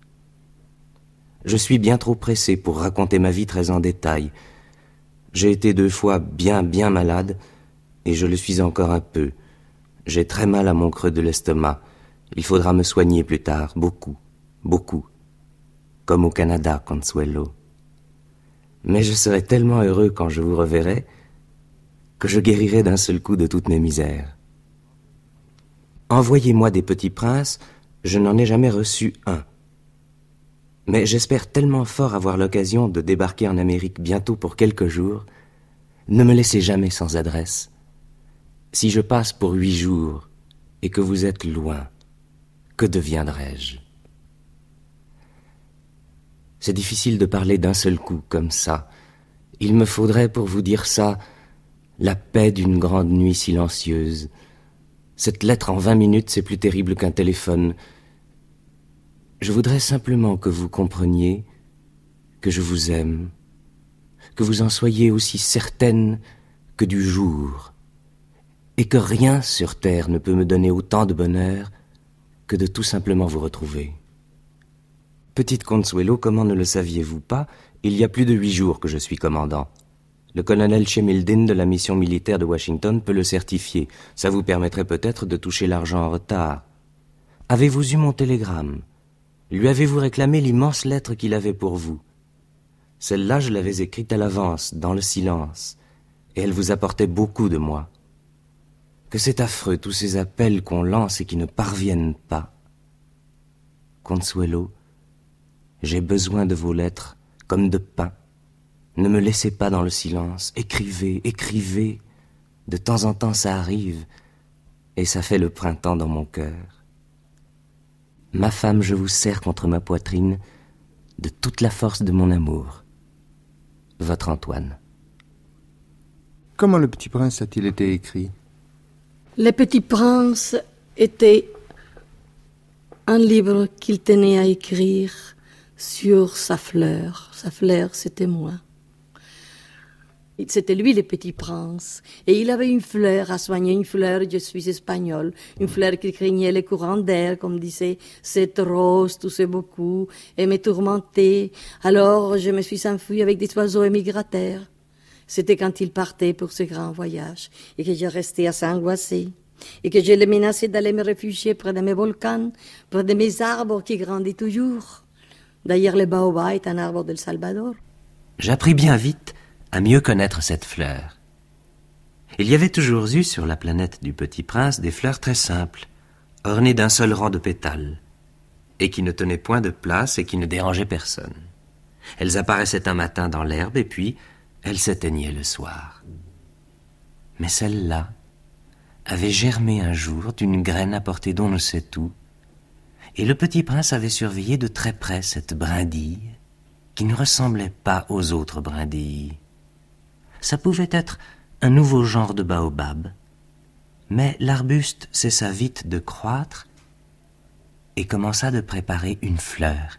S10: Je suis bien trop pressé pour raconter ma vie très en détail. J'ai été deux fois bien, bien malade, et je le suis encore un peu. J'ai très mal à mon creux de l'estomac. Il faudra me soigner plus tard, beaucoup, beaucoup. Comme au Canada, Consuelo. Mais je serai tellement heureux quand je vous reverrai que je guérirai d'un seul coup de toutes mes misères. Envoyez-moi des petits princes, je n'en ai jamais reçu un. Mais j'espère tellement fort avoir l'occasion de débarquer en Amérique bientôt pour quelques jours. Ne me laissez jamais sans adresse. Si je passe pour huit jours et que vous êtes loin, que deviendrai-je? C'est difficile de parler d'un seul coup comme ça. Il me faudrait pour vous dire ça la paix d'une grande nuit silencieuse. Cette lettre en vingt minutes, c'est plus terrible qu'un téléphone. Je voudrais simplement que vous compreniez que je vous aime, que vous en soyez aussi certaine que du jour, et que rien sur terre ne peut me donner autant de bonheur que de tout simplement vous retrouver. Petite Consuelo, comment ne le saviez-vous pas, il y a plus de huit jours que je suis commandant. Le colonel Chemildin de la mission militaire de Washington peut le certifier. Ça vous permettrait peut-être de toucher l'argent en retard. Avez-vous eu mon télégramme? Lui avez-vous réclamé l'immense lettre qu'il avait pour vous? Celle-là, je l'avais écrite à l'avance, dans le silence, et elle vous apportait beaucoup de moi. Que c'est affreux, tous ces appels qu'on lance et qui ne parviennent pas. Consuelo, J'ai besoin de vos lettres, comme de pain. Ne me laissez pas dans le silence. Écrivez, écrivez. De temps en temps, ça arrive, et ça fait le printemps dans mon cœur. Ma femme, je vous serre contre ma poitrine de toute la force de mon amour. Votre Antoine.
S3: Comment Le Petit Prince a-t-il été écrit?
S9: Le Petit Prince était un livre qu'il tenait à écrire sur sa fleur. Sa fleur, c'était moi. C'était lui le Petit Prince. Et il avait une fleur à soigner, une fleur, je suis espagnole, une fleur qui craignait les courants d'air, comme disait cette rose, toussait beaucoup, et me tourmentait. Alors je me suis enfuie avec des oiseaux émigrateurs. C'était quand il partait pour ce grand voyage, et que je restais assez angoissée, et que je le menaçais d'aller me réfugier près de mes volcans, près de mes arbres qui grandissent toujours. D'ailleurs, le baobab est un arbre del Salvador.
S10: J'appris bien vite à mieux connaître cette fleur. Il y avait toujours eu sur la planète du Petit Prince des fleurs très simples, ornées d'un seul rang de pétales, et qui ne tenaient point de place et qui ne dérangeaient personne. Elles apparaissaient un matin dans l'herbe et puis elles s'éteignaient le soir. Mais celle-là avait germé un jour d'une graine apportée d'on ne sait où, et le Petit Prince avait surveillé de très près cette brindille qui ne ressemblait pas aux autres brindilles. Ça pouvait être un nouveau genre de baobab, mais l'arbuste cessa vite de croître et commença de préparer une fleur.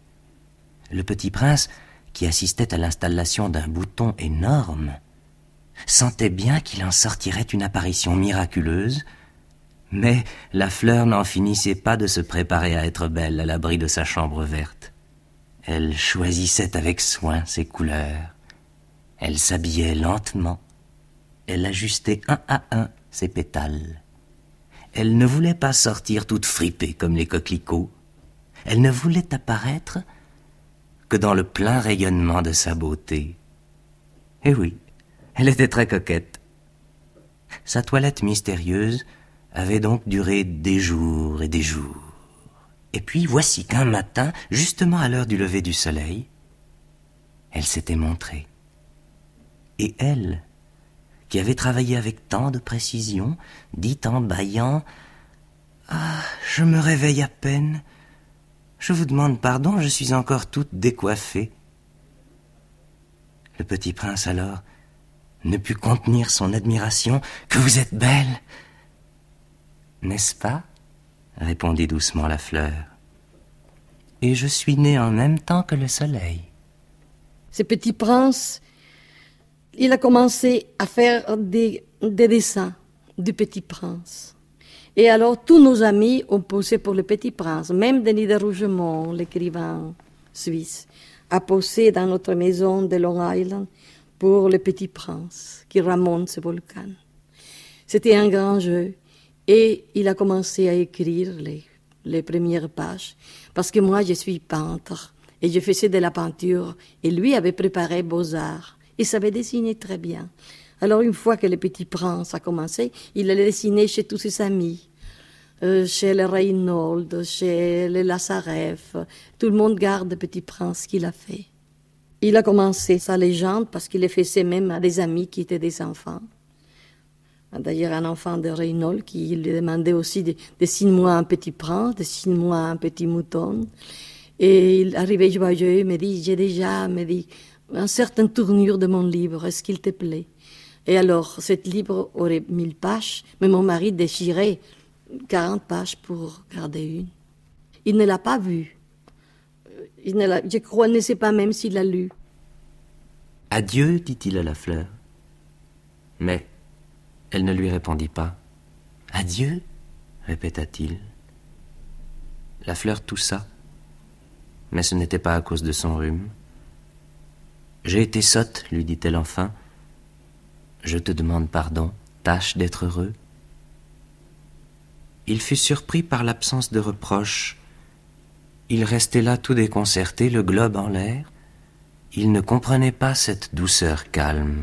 S10: Le Petit Prince, qui assistait à l'installation d'un bouton énorme, sentait bien qu'il en sortirait une apparition miraculeuse, mais la fleur n'en finissait pas de se préparer à être belle à l'abri de sa chambre verte. Elle choisissait avec soin ses couleurs. Elle s'habillait lentement. Elle ajustait un à un ses pétales. Elle ne voulait pas sortir toute fripée comme les coquelicots. Elle ne voulait apparaître que dans le plein rayonnement de sa beauté. Eh oui, elle était très coquette. Sa toilette mystérieuse avait donc duré des jours et des jours. Et puis voici qu'un matin, justement à l'heure du lever du soleil, elle s'était montrée. Et elle, qui avait travaillé avec tant de précision, dit en bâillant « Ah, je me réveille à peine. Je vous demande pardon, je suis encore toute décoiffée. » Le Petit Prince alors ne put contenir son admiration. « Que vous êtes belle !»« N'est-ce pas ?» répondit doucement la fleur. « Et je suis née en même temps que le soleil. »
S9: Ce Petit Prince, il a commencé à faire des, des dessins du Petit Prince. Et alors, tous nos amis ont posé pour le Petit Prince. Même Denis de Rougemont, l'écrivain suisse, a posé dans notre maison de Long Island pour le Petit Prince qui remonte ce volcan. C'était un grand jeu. Et il a commencé à écrire les, les premières pages. Parce que moi, je suis peintre. Et je faisais de la peinture. Et lui avait préparé Beaux-Arts. Il savait dessiner très bien. Alors, une fois que le Petit Prince a commencé, il allait dessiner chez tous ses amis. Euh, chez les Reynolds, chez les Lazareff. Tout le monde garde le Petit Prince qu'il a fait. Il a commencé sa légende parce qu'il le faisait même à des amis qui étaient des enfants. D'ailleurs, un enfant de Reynolds qui lui demandait aussi de, dessine-moi un petit prince, dessine-moi un petit mouton. Et il arrivait joyeux, il me dit, j'ai déjà, me dit, une certaine tournure de mon livre, est-ce qu'il te plaît? Et alors, ce livre aurait mille pages, mais mon mari déchirait quarante pages pour garder une. Il ne l'a pas vu. Il ne l'a, je crois, ne sait pas même s'il l'a lu.
S10: Adieu, dit-il à la fleur. Mais elle ne lui répondit pas. Adieu, répéta-t-il. La fleur toussa, mais ce n'était pas à cause de son rhume. J'ai été sotte, lui dit-elle enfin. Je te demande pardon, tâche d'être heureux. Il fut surpris par l'absence de reproche. Il restait là tout déconcerté, le globe en l'air. Il ne comprenait pas cette douceur calme.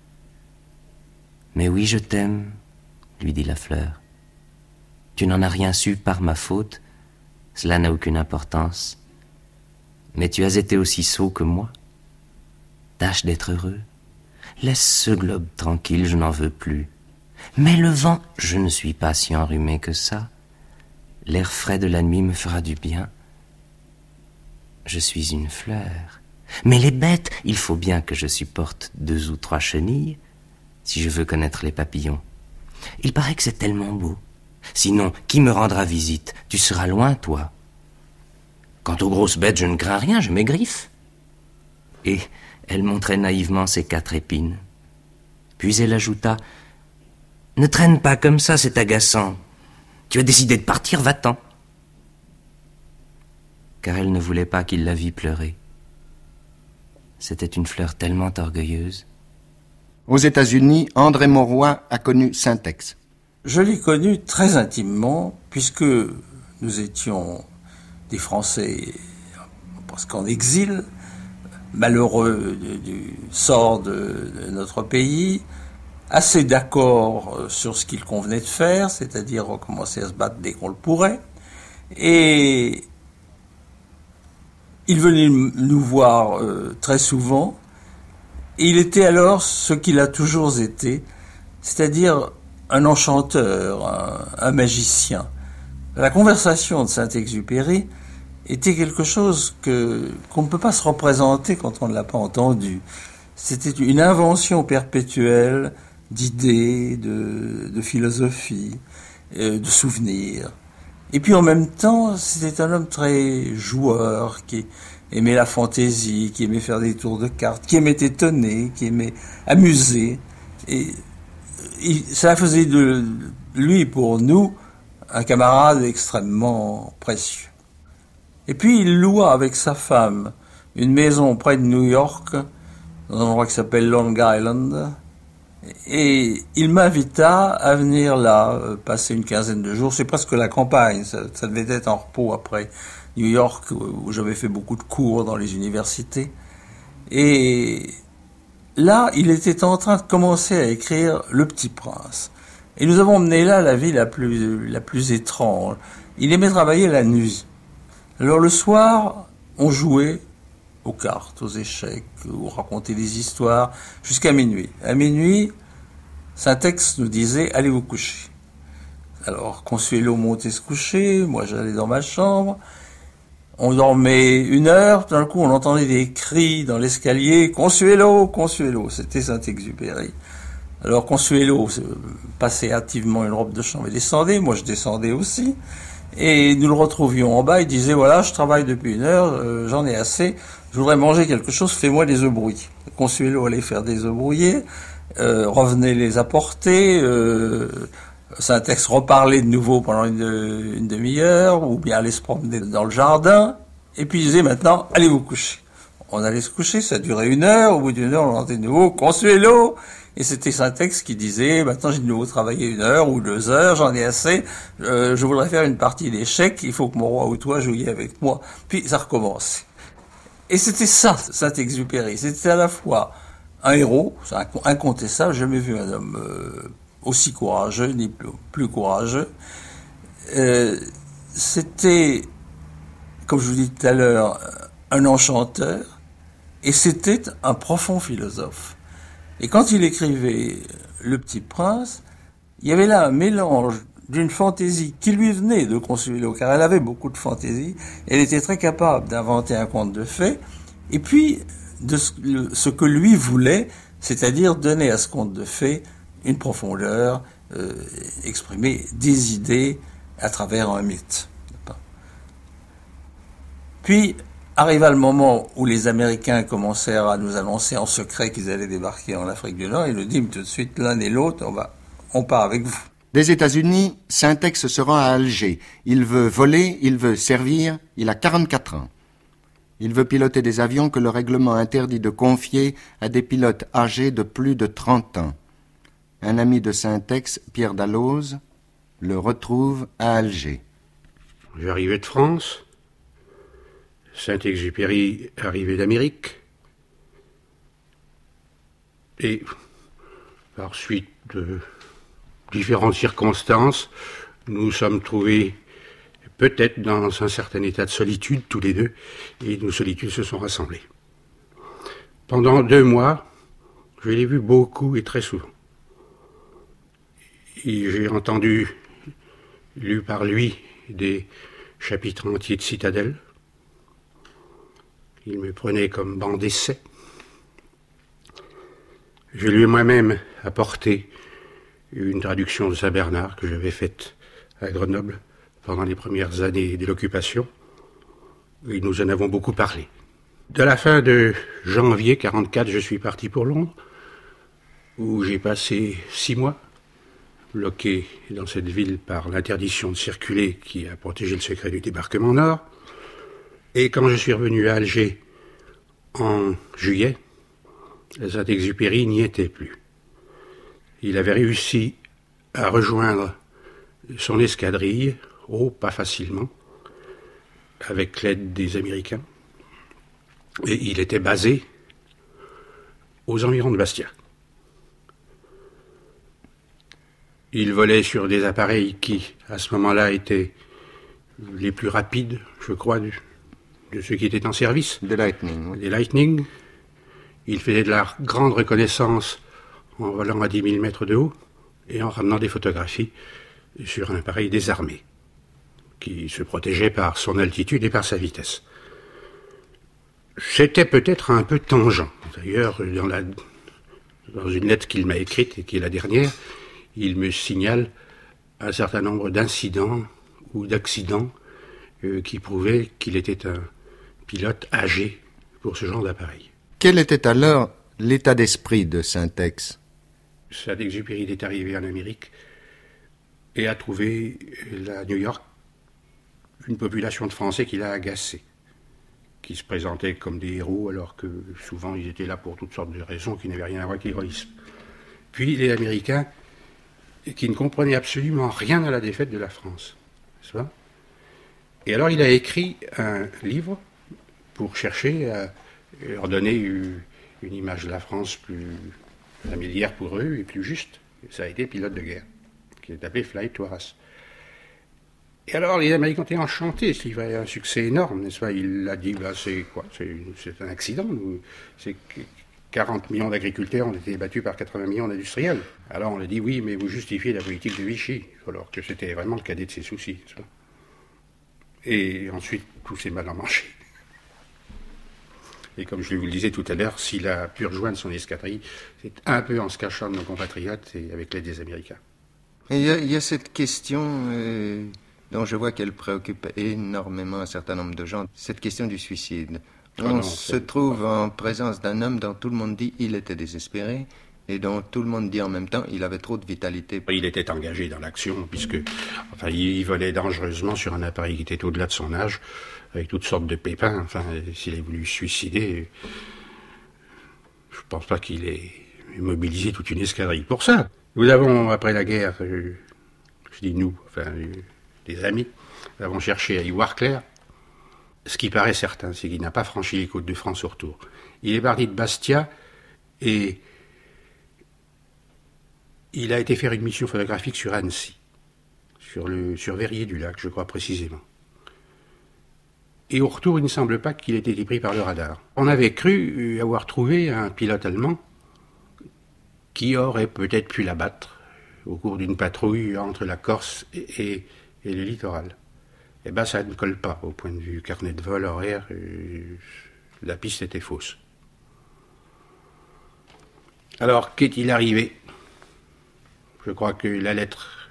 S10: « Mais oui, je t'aime, » lui dit la fleur. « Tu n'en as rien su par ma faute, cela n'a aucune importance. Mais tu as été aussi sot que moi. Tâche d'être heureux. Laisse ce globe tranquille, je n'en veux plus. Mais le vent, je ne suis pas si enrhumé que ça. L'air frais de la nuit me fera du bien. Je suis une fleur. Mais les bêtes, il faut bien que je supporte deux ou trois chenilles, si je veux connaître les papillons. Il paraît que c'est tellement beau. Sinon, qui me rendra visite? Tu seras loin, toi. Quant aux grosses bêtes, je ne crains rien, je m'égriffe. Et elle montrait naïvement ses quatre épines. Puis elle ajouta, « Ne traîne pas comme ça, c'est agaçant. Tu as décidé de partir, va-t'en. » Car elle ne voulait pas qu'il la vît pleurer. C'était une fleur tellement orgueilleuse.
S3: Aux États-Unis, André Mauroy a connu Syntex.
S11: Je l'ai connu très intimement, puisque nous étions des Français presque en exil, malheureux du, du sort de, de notre pays, assez d'accord sur ce qu'il convenait de faire, c'est-à-dire recommencer à se battre dès qu'on le pourrait. Et il venait nous voir euh, très souvent, et il était alors ce qu'il a toujours été, c'est-à-dire un enchanteur, un, un magicien. La conversation de Saint-Exupéry était quelque chose que qu'on ne peut pas se représenter quand on ne l'a pas entendu. C'était une invention perpétuelle d'idées, de, de philosophie, euh, de souvenirs. Et puis en même temps, c'était un homme très joueur, qui aimait la fantaisie, qui aimait faire des tours de cartes, qui aimait étonner, qui aimait amuser. Et il, ça faisait de lui, pour nous, un camarade extrêmement précieux. Et puis il loua avec sa femme une maison près de New York, dans un endroit qui s'appelle Long Island, et il m'invita à venir là, passer une quinzaine de jours. C'est presque la campagne, ça, ça devait être en repos après New York, où j'avais fait beaucoup de cours dans les universités. Et là, il était en train de commencer à écrire Le Petit Prince. Et nous avons mené là la vie la plus, la plus étrange. Il aimait travailler la nuit. Alors le soir, on jouait aux cartes, aux échecs, ou racontait des histoires, jusqu'à minuit. À minuit, Syntex nous disait « Allez vous coucher ». Alors Consuelo montait se coucher, moi j'allais dans ma chambre, on dormait une heure, tout d'un coup on entendait des cris dans l'escalier « Consuelo, Consuelo », c'était Saint-Exupéry. Alors Consuelo passait hâtivement une robe de chambre et descendait, moi je descendais aussi, et nous le retrouvions en bas, il disait « Voilà, je travaille depuis une heure, euh, j'en ai assez, je voudrais manger quelque chose, fais-moi des œufs brouillés ». Consuelo allait faire des œufs brouillés, euh, revenait les apporter, euh, Syntex reparlait de nouveau pendant une, une demi-heure, ou bien allait se promener dans le jardin, et puis il disait « Maintenant, allez vous coucher ». On allait se coucher, ça durait une heure, au bout d'une heure on entendait de nouveau « Consuelo ». Et c'était Syntex qui disait, maintenant j'ai de nouveau travaillé une heure ou deux heures, j'en ai assez, euh, je voudrais faire une partie d'échecs, il faut que mon roi ou toi jouiez avec moi. Puis ça recommençait. Et c'était ça, Saint-Exupéry. C'était à la fois un héros, c'est incontestable, j'ai jamais vu un homme euh, aussi courageux, ni plus, plus courageux. Euh, c'était, comme je vous dis tout à l'heure, un enchanteur, et c'était un profond philosophe. Et quand il écrivait Le Petit Prince, il y avait là un mélange d'une fantaisie qui lui venait de Consuelo, car elle avait beaucoup de fantaisie, elle était très capable d'inventer un conte de fées, et puis de ce que lui voulait, c'est-à-dire donner à ce conte de fées une profondeur, euh, exprimer des idées à travers un mythe. Puis, arriva le moment où les Américains commencèrent à nous annoncer en secret qu'ils allaient débarquer en Afrique du Nord. Ils nous disent tout de suite, l'un et l'autre, on va, on part avec vous.
S3: Des États-Unis, Syntex se rend à Alger. Il veut voler, il veut servir, il a quarante-quatre ans. Il veut piloter des avions que le règlement interdit de confier à des pilotes âgés de plus de trente ans. Un ami de Syntex, Pierre Dalloz, le retrouve à Alger.
S12: J'arrivais de France. Saint-Exupéry arrivé d'Amérique. Et par suite de différentes circonstances, nous sommes trouvés peut-être dans un certain état de solitude, tous les deux, et nos solitudes se sont rassemblées. Pendant deux mois, je l'ai vu beaucoup et très souvent. Et j'ai entendu, lu par lui, des chapitres entiers de Citadelle. Il me prenait comme banc d'essai. Je lui ai moi-même apporté une traduction de Saint-Bernard que j'avais faite à Grenoble pendant les premières années de l'occupation. Et nous en avons beaucoup parlé. De la fin de janvier quarante-quatre, je suis parti pour Londres, où j'ai passé six mois, bloqué dans cette ville par l'interdiction de circuler qui a protégé le secret du débarquement nord. Et quand je suis revenu à Alger en juillet, Saint-Exupéry n'y était plus. Il avait réussi à rejoindre son escadrille, oh, pas facilement, avec l'aide des Américains. Et il était basé aux environs de Bastia. Il volait sur des appareils qui, à ce moment-là, étaient les plus rapides, je crois, de, de ceux qui étaient en service.
S3: Des Lightning. Oui.
S12: Des Lightning. Il faisait de la grande reconnaissance en volant à dix mille mètres de haut et en ramenant des photographies sur un appareil désarmé, qui se protégeait par son altitude et par sa vitesse. C'était peut-être un peu tangent. D'ailleurs, dans, la, dans une lettre qu'il m'a écrite, et qui est la dernière, il me signale un certain nombre d'incidents ou d'accidents euh, qui prouvaient qu'il était un pilote âgé pour ce genre d'appareil.
S3: Quel était alors l'état d'esprit de Saint-Ex?
S12: Saint-Exupéry est arrivé en Amérique et a trouvé à New York une population de Français qui l'a agacé, qui se présentaient comme des héros alors que souvent ils étaient là pour toutes sortes de raisons qui n'avaient rien à voir avec l'héroïsme. Puis les Américains qui ne comprenaient absolument rien à la défaite de la France. N'est-ce pas ? Et alors il a écrit un livre pour chercher à leur donner une image de la France plus familière pour eux et plus juste. Et ça a été Pilote de guerre, qui est appelé Flight to Arras. Et alors les Américains étaient enchantés, s'il y avait un succès énorme, n'est-ce pas ? Il a dit, bah, c'est quoi ? C'est, c'est un accident, nous. C'est quarante millions d'agriculteurs ont été battus par quatre-vingts millions d'industriels. Alors on a dit, oui, mais vous justifiez la politique de Vichy, alors que c'était vraiment le cadet de ses soucis, n'est-ce pas ? Et ensuite, tout s'est mal emmanché. Et comme je vous le disais tout à l'heure, s'il a pu rejoindre son escadrille, c'est un peu en se cachant de nos compatriotes et avec l'aide des Américains.
S3: Il y, y a cette question euh, dont je vois qu'elle préoccupe énormément un certain nombre de gens, cette question du suicide. On oh non, se trouve en présence d'un homme dont tout le monde dit il était désespéré et dont tout le monde dit en même temps il avait trop de vitalité.
S12: Il était engagé dans l'action puisque enfin, il volait dangereusement sur un appareil qui était au-delà de son âge, avec toutes sortes de pépins. Enfin, s'il a voulu se suicider, je ne pense pas qu'il ait mobilisé toute une escadrille pour ça. Nous avons, après la guerre, je, je dis nous, enfin, des amis, nous avons cherché à y voir clair. Ce qui paraît certain, c'est qu'il n'a pas franchi les côtes de France au retour. Il est parti de Bastia et il a été faire une mission photographique sur Annecy, sur, le, sur Verrier-du-Lac, je crois précisément. Et au retour, il ne semble pas qu'il ait été pris par le radar. On avait cru avoir trouvé un pilote allemand qui aurait peut-être pu l'abattre au cours d'une patrouille entre la Corse et, et, et le littoral. Eh bien, ça ne colle pas au point de vue carnet de vol, horaire. Euh, la piste était fausse. Alors, qu'est-il arrivé ? Je crois que la lettre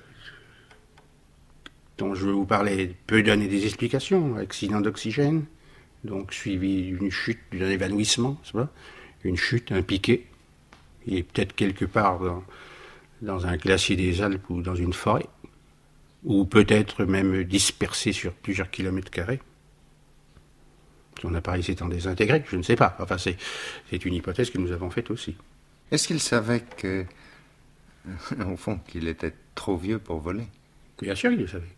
S12: dont je veux vous parler peut donner des explications. Accident d'oxygène, donc suivi d'une chute, d'un évanouissement, c'est pas ? Une chute, un piqué. Il est peut-être quelque part dans, dans un glacier des Alpes ou dans une forêt, ou peut-être même dispersé sur plusieurs kilomètres carrés. Son appareil s'étant désintégré, je ne sais pas. Enfin, c'est, c'est une hypothèse que nous avons faite aussi.
S3: Est-ce qu'il savait que, au fond, qu'il était trop vieux pour voler ?
S12: Bien sûr, il le savait.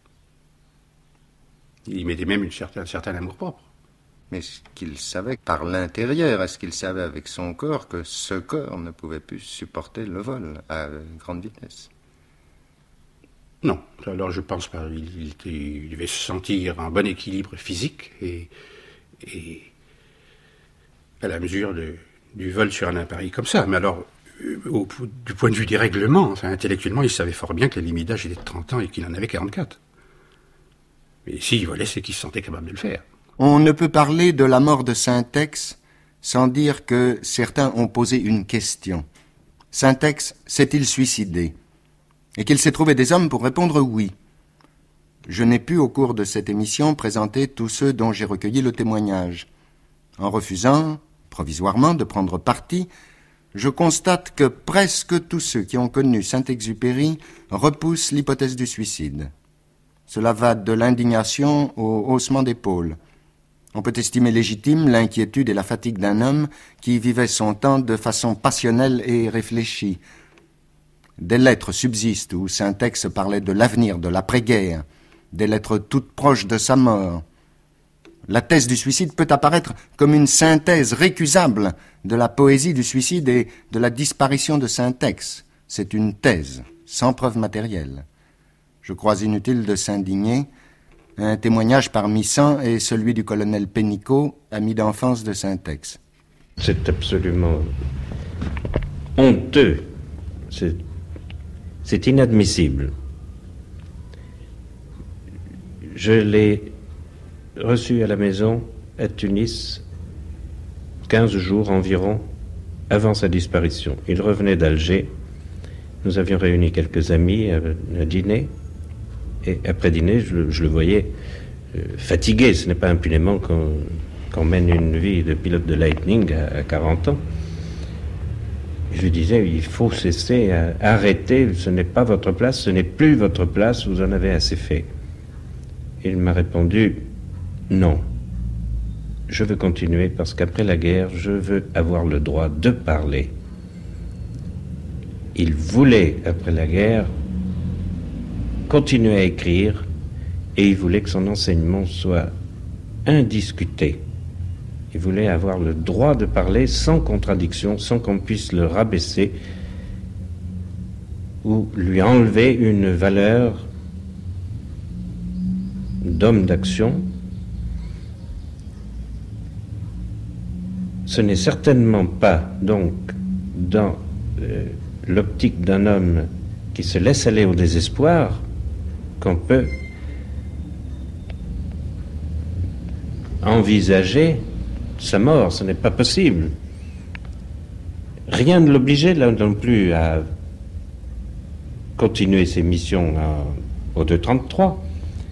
S12: Il y mettait même une certaine, un certain amour-propre.
S3: Mais est-ce qu'il savait par l'intérieur, est-ce qu'il savait avec son corps que ce corps ne pouvait plus supporter le vol à grande vitesse ?
S12: Non, alors je pense pas. Il, il, était, il devait se sentir en bon équilibre physique et, et à la mesure de, du vol sur un appareil comme ça. Mais alors, au, du point de vue des règlements, enfin, intellectuellement, il savait fort bien que la limite d'âge était de trente ans et qu'il en avait quarante-quatre. Mais s'il volait, c'est qu'il se sentait capable de le faire.
S3: On ne peut parler de la mort de Saint-Ex sans dire que certains ont posé une question. Saint-Ex s'est-il suicidé? Et qu'il s'est trouvé des hommes pour répondre oui. Je n'ai pu, au cours de cette émission, présenter tous ceux dont j'ai recueilli le témoignage. En refusant, provisoirement, de prendre parti, je constate que presque tous ceux qui ont connu Saint-Exupéry repoussent l'hypothèse du suicide. Cela va de l'indignation au haussement d'épaules. On peut estimer légitime l'inquiétude et la fatigue d'un homme qui vivait son temps de façon passionnelle et réfléchie. Des lettres subsistent où Saint-Ex parlait de l'avenir, de l'après-guerre, des lettres toutes proches de sa mort. La thèse du suicide peut apparaître comme une synthèse récusable de la poésie du suicide et de la disparition de Saint-Ex. C'est une thèse, sans preuve matérielle. Je crois inutile de s'indigner. Un témoignage parmi cent est celui du colonel Pénicaud, ami d'enfance de Saint-Ex.
S13: C'est absolument honteux. C'est, c'est inadmissible. Je l'ai reçu à la maison à Tunis quinze jours environ avant sa disparition. Il revenait d'Alger. Nous avions réuni quelques amis à, à dîner. Et après dîner, je, je le voyais euh, fatigué. Ce n'est pas impunément qu'on, qu'on mène une vie de pilote de Lightning à, à quarante ans. Je lui disais, il faut cesser, à, arrêter, ce n'est pas votre place, ce n'est plus votre place, vous en avez assez fait. Il m'a répondu, non, je veux continuer parce qu'après la guerre, je veux avoir le droit de parler. Il voulait, après la guerre, continuer à écrire et il voulait que son enseignement soit indiscuté. Il voulait avoir le droit de parler sans contradiction, sans qu'on puisse le rabaisser ou lui enlever une valeur d'homme d'action. Ce n'est certainement pas donc dans euh, l'optique d'un homme qui se laisse aller au désespoir qu'on peut envisager sa mort. Ce n'est pas possible. Rien ne l'obligeait là non plus à continuer ses missions à, au deux trente-trois.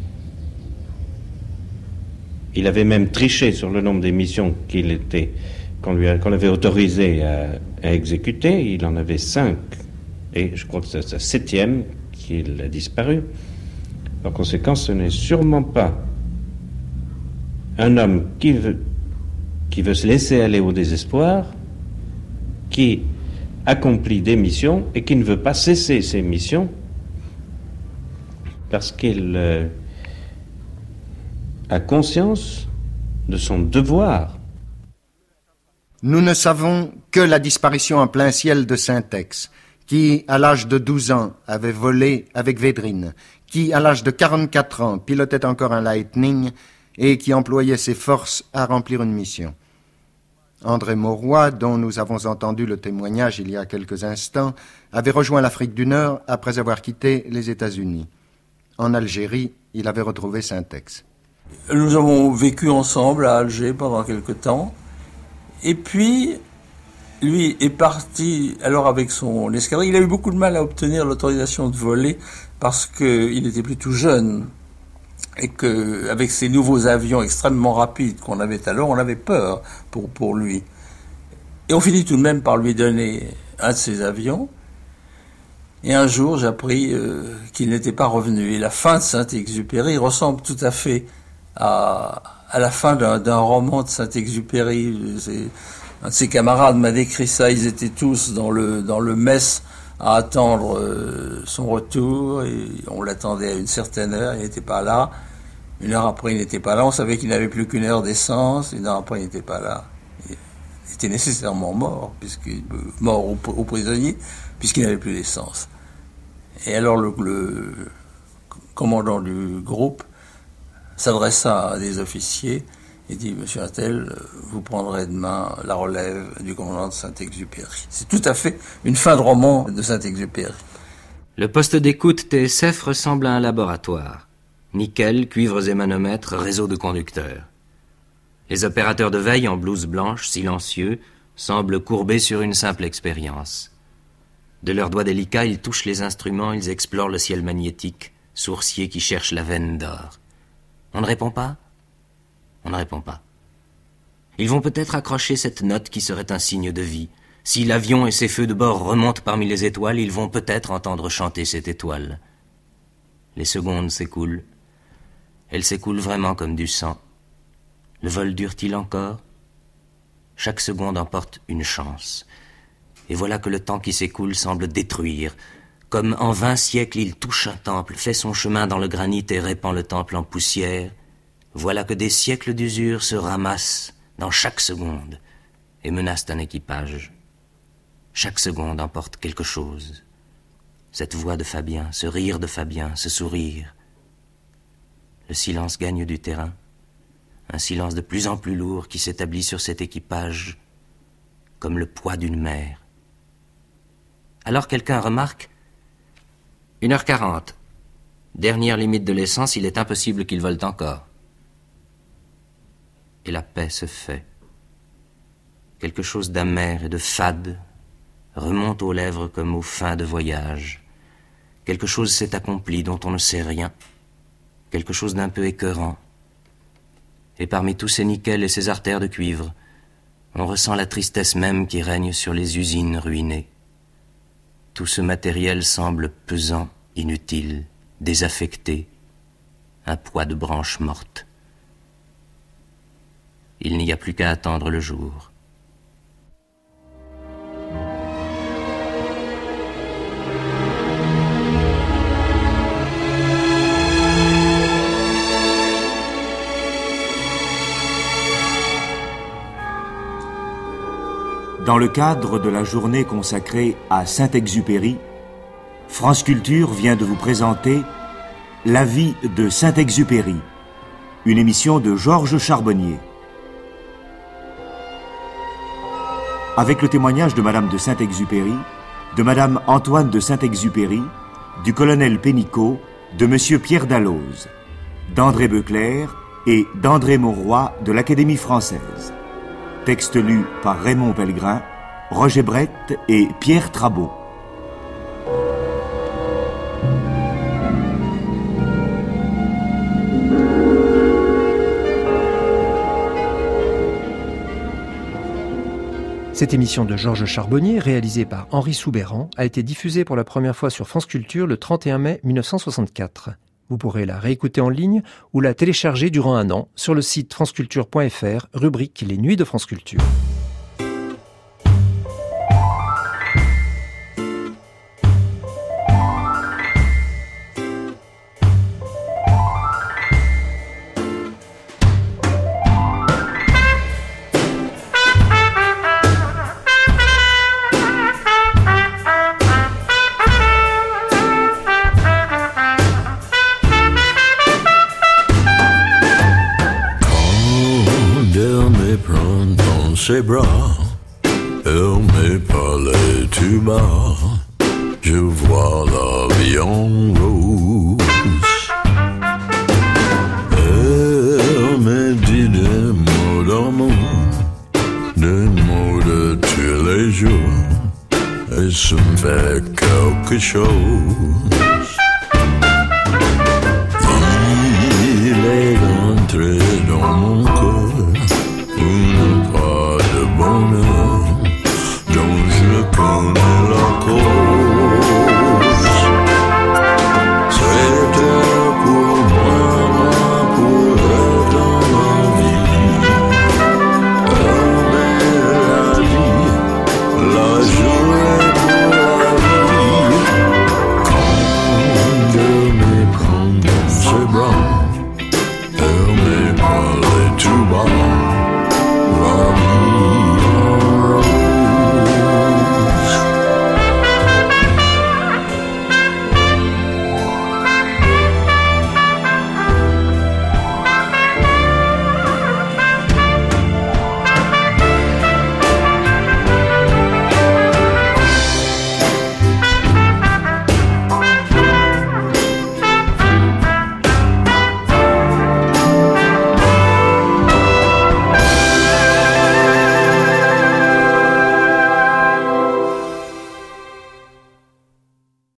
S13: Il avait même triché sur le nombre des missions qu'il était, qu'on lui a, qu'on avait autorisé à, à exécuter. Il en avait cinq, et je crois que c'est sa septième qu'il a disparu. En conséquence, ce n'est sûrement pas un homme qui veut, qui veut se laisser aller au désespoir, qui accomplit des missions et qui ne veut pas cesser ses missions parce qu'il euh, a conscience de son devoir.
S3: Nous ne savons que la disparition en plein ciel de Saint-Ex, qui, à l'âge de douze ans, avait volé avec Védrine, qui, à l'âge de quarante-quatre ans, pilotait encore un Lightning et qui employait ses forces à remplir une mission. André Mauroy, dont nous avons entendu le témoignage il y a quelques instants, avait rejoint l'Afrique du Nord après avoir quitté les États-Unis. En Algérie, il avait retrouvé Saint-Ex.
S11: Nous avons vécu ensemble à Alger pendant quelque temps. Et puis, lui est parti alors avec son escadrille. Il a eu beaucoup de mal à obtenir l'autorisation de voler parce qu'il était plutôt jeune et qu'avec ces nouveaux avions extrêmement rapides qu'on avait alors, on avait peur pour, pour lui. Et on finit tout de même par lui donner un de ces avions. Et un jour, j'ai appris euh, qu'il n'était pas revenu. Et la fin de Saint-Exupéry ressemble tout à fait à, à la fin d'un, d'un roman de Saint-Exupéry. C'est, un de ses camarades m'a décrit ça. Ils étaient tous dans le, dans le mess à attendre euh, son retour. Et on l'attendait à une certaine heure. Il n'était pas là. Une heure après, il n'était pas là. On savait qu'il n'avait plus qu'une heure d'essence. Une heure après, il n'était pas là. Il était nécessairement mort, puisqu'il, mort au, au prisonnier, puisqu'il n'avait plus d'essence. Et alors le, le, commandant du groupe s'adressa à des officiers et dit « Monsieur Attel, vous prendrez demain la relève du commandant de Saint-Exupéry ». C'est tout à fait une fin de roman de Saint-Exupéry.
S10: Le poste d'écoute T S F ressemble à un laboratoire. Nickel, cuivres et manomètres, réseau de conducteurs. Les opérateurs de veille en blouse blanche, silencieux, semblent courbés sur une simple expérience. De leurs doigts délicats, ils touchent les instruments, ils explorent le ciel magnétique, sourciers qui cherchent la veine d'or. On ne répond pas ? On ne répond pas. Ils vont peut-être accrocher cette note qui serait un signe de vie. Si l'avion et ses feux de bord remontent parmi les étoiles, ils vont peut-être entendre chanter cette étoile. Les secondes s'écoulent. Elles s'écoulent vraiment comme du sang. Le vol dure-t-il encore ? Chaque seconde emporte une chance. Et voilà que le temps qui s'écoule semble détruire. Comme en vingt siècles il touche un temple, fait son chemin dans le granit et répand le temple en poussière, voilà que des siècles d'usure se ramassent dans chaque seconde et menacent un équipage. Chaque seconde emporte quelque chose. Cette voix de Fabien, ce rire de Fabien, ce sourire. Le silence gagne du terrain, un silence de plus en plus lourd qui s'établit sur cet équipage comme le poids d'une mer. Alors quelqu'un remarque « Une heure quarante. Dernière limite de l'essence, il est impossible qu'ils volent encore. » Et la paix se fait. Quelque chose d'amer et de fade remonte aux lèvres comme aux fins de voyage. Quelque chose s'est accompli dont on ne sait rien. Quelque chose d'un peu écœurant. Et parmi tous ces nickels et ces artères de cuivre, on ressent la tristesse même qui règne sur les usines ruinées. Tout ce matériel semble pesant, inutile, désaffecté, un poids de branches mortes. Il n'y a plus qu'à attendre le jour.
S2: Dans le cadre de la journée consacrée à Saint-Exupéry, France Culture vient de vous présenter La vie de Saint-Exupéry, une émission de Georges Charbonnier. Avec le témoignage de Madame de Saint-Exupéry, de Madame Antoine de Saint-Exupéry, du colonel Pénicaud, de Monsieur Pierre Dalloz, d'André Beuclair et d'André Mauroy de l'Académie française. Texte lu par Raymond Pellegrin, Roger Brett et Pierre Trabeau.
S1: Cette émission de Georges Charbonnier, réalisée par Henri Soubeyran, a été diffusée pour la première fois sur France Culture le trente et un mai mille neuf cent soixante-quatre. Vous pourrez la réécouter en ligne ou la télécharger durant un an sur le site franceculture point f r, rubrique Les Nuits de France Culture.
S14: Ses bras, elle me parlait tout bas, je vois l'avion rose. Elle me dit des mots d'amour, des mots de tous les jours, et ça me fait quelque chose. Il est entré dans mon cœur, une part de bonheur dont je connais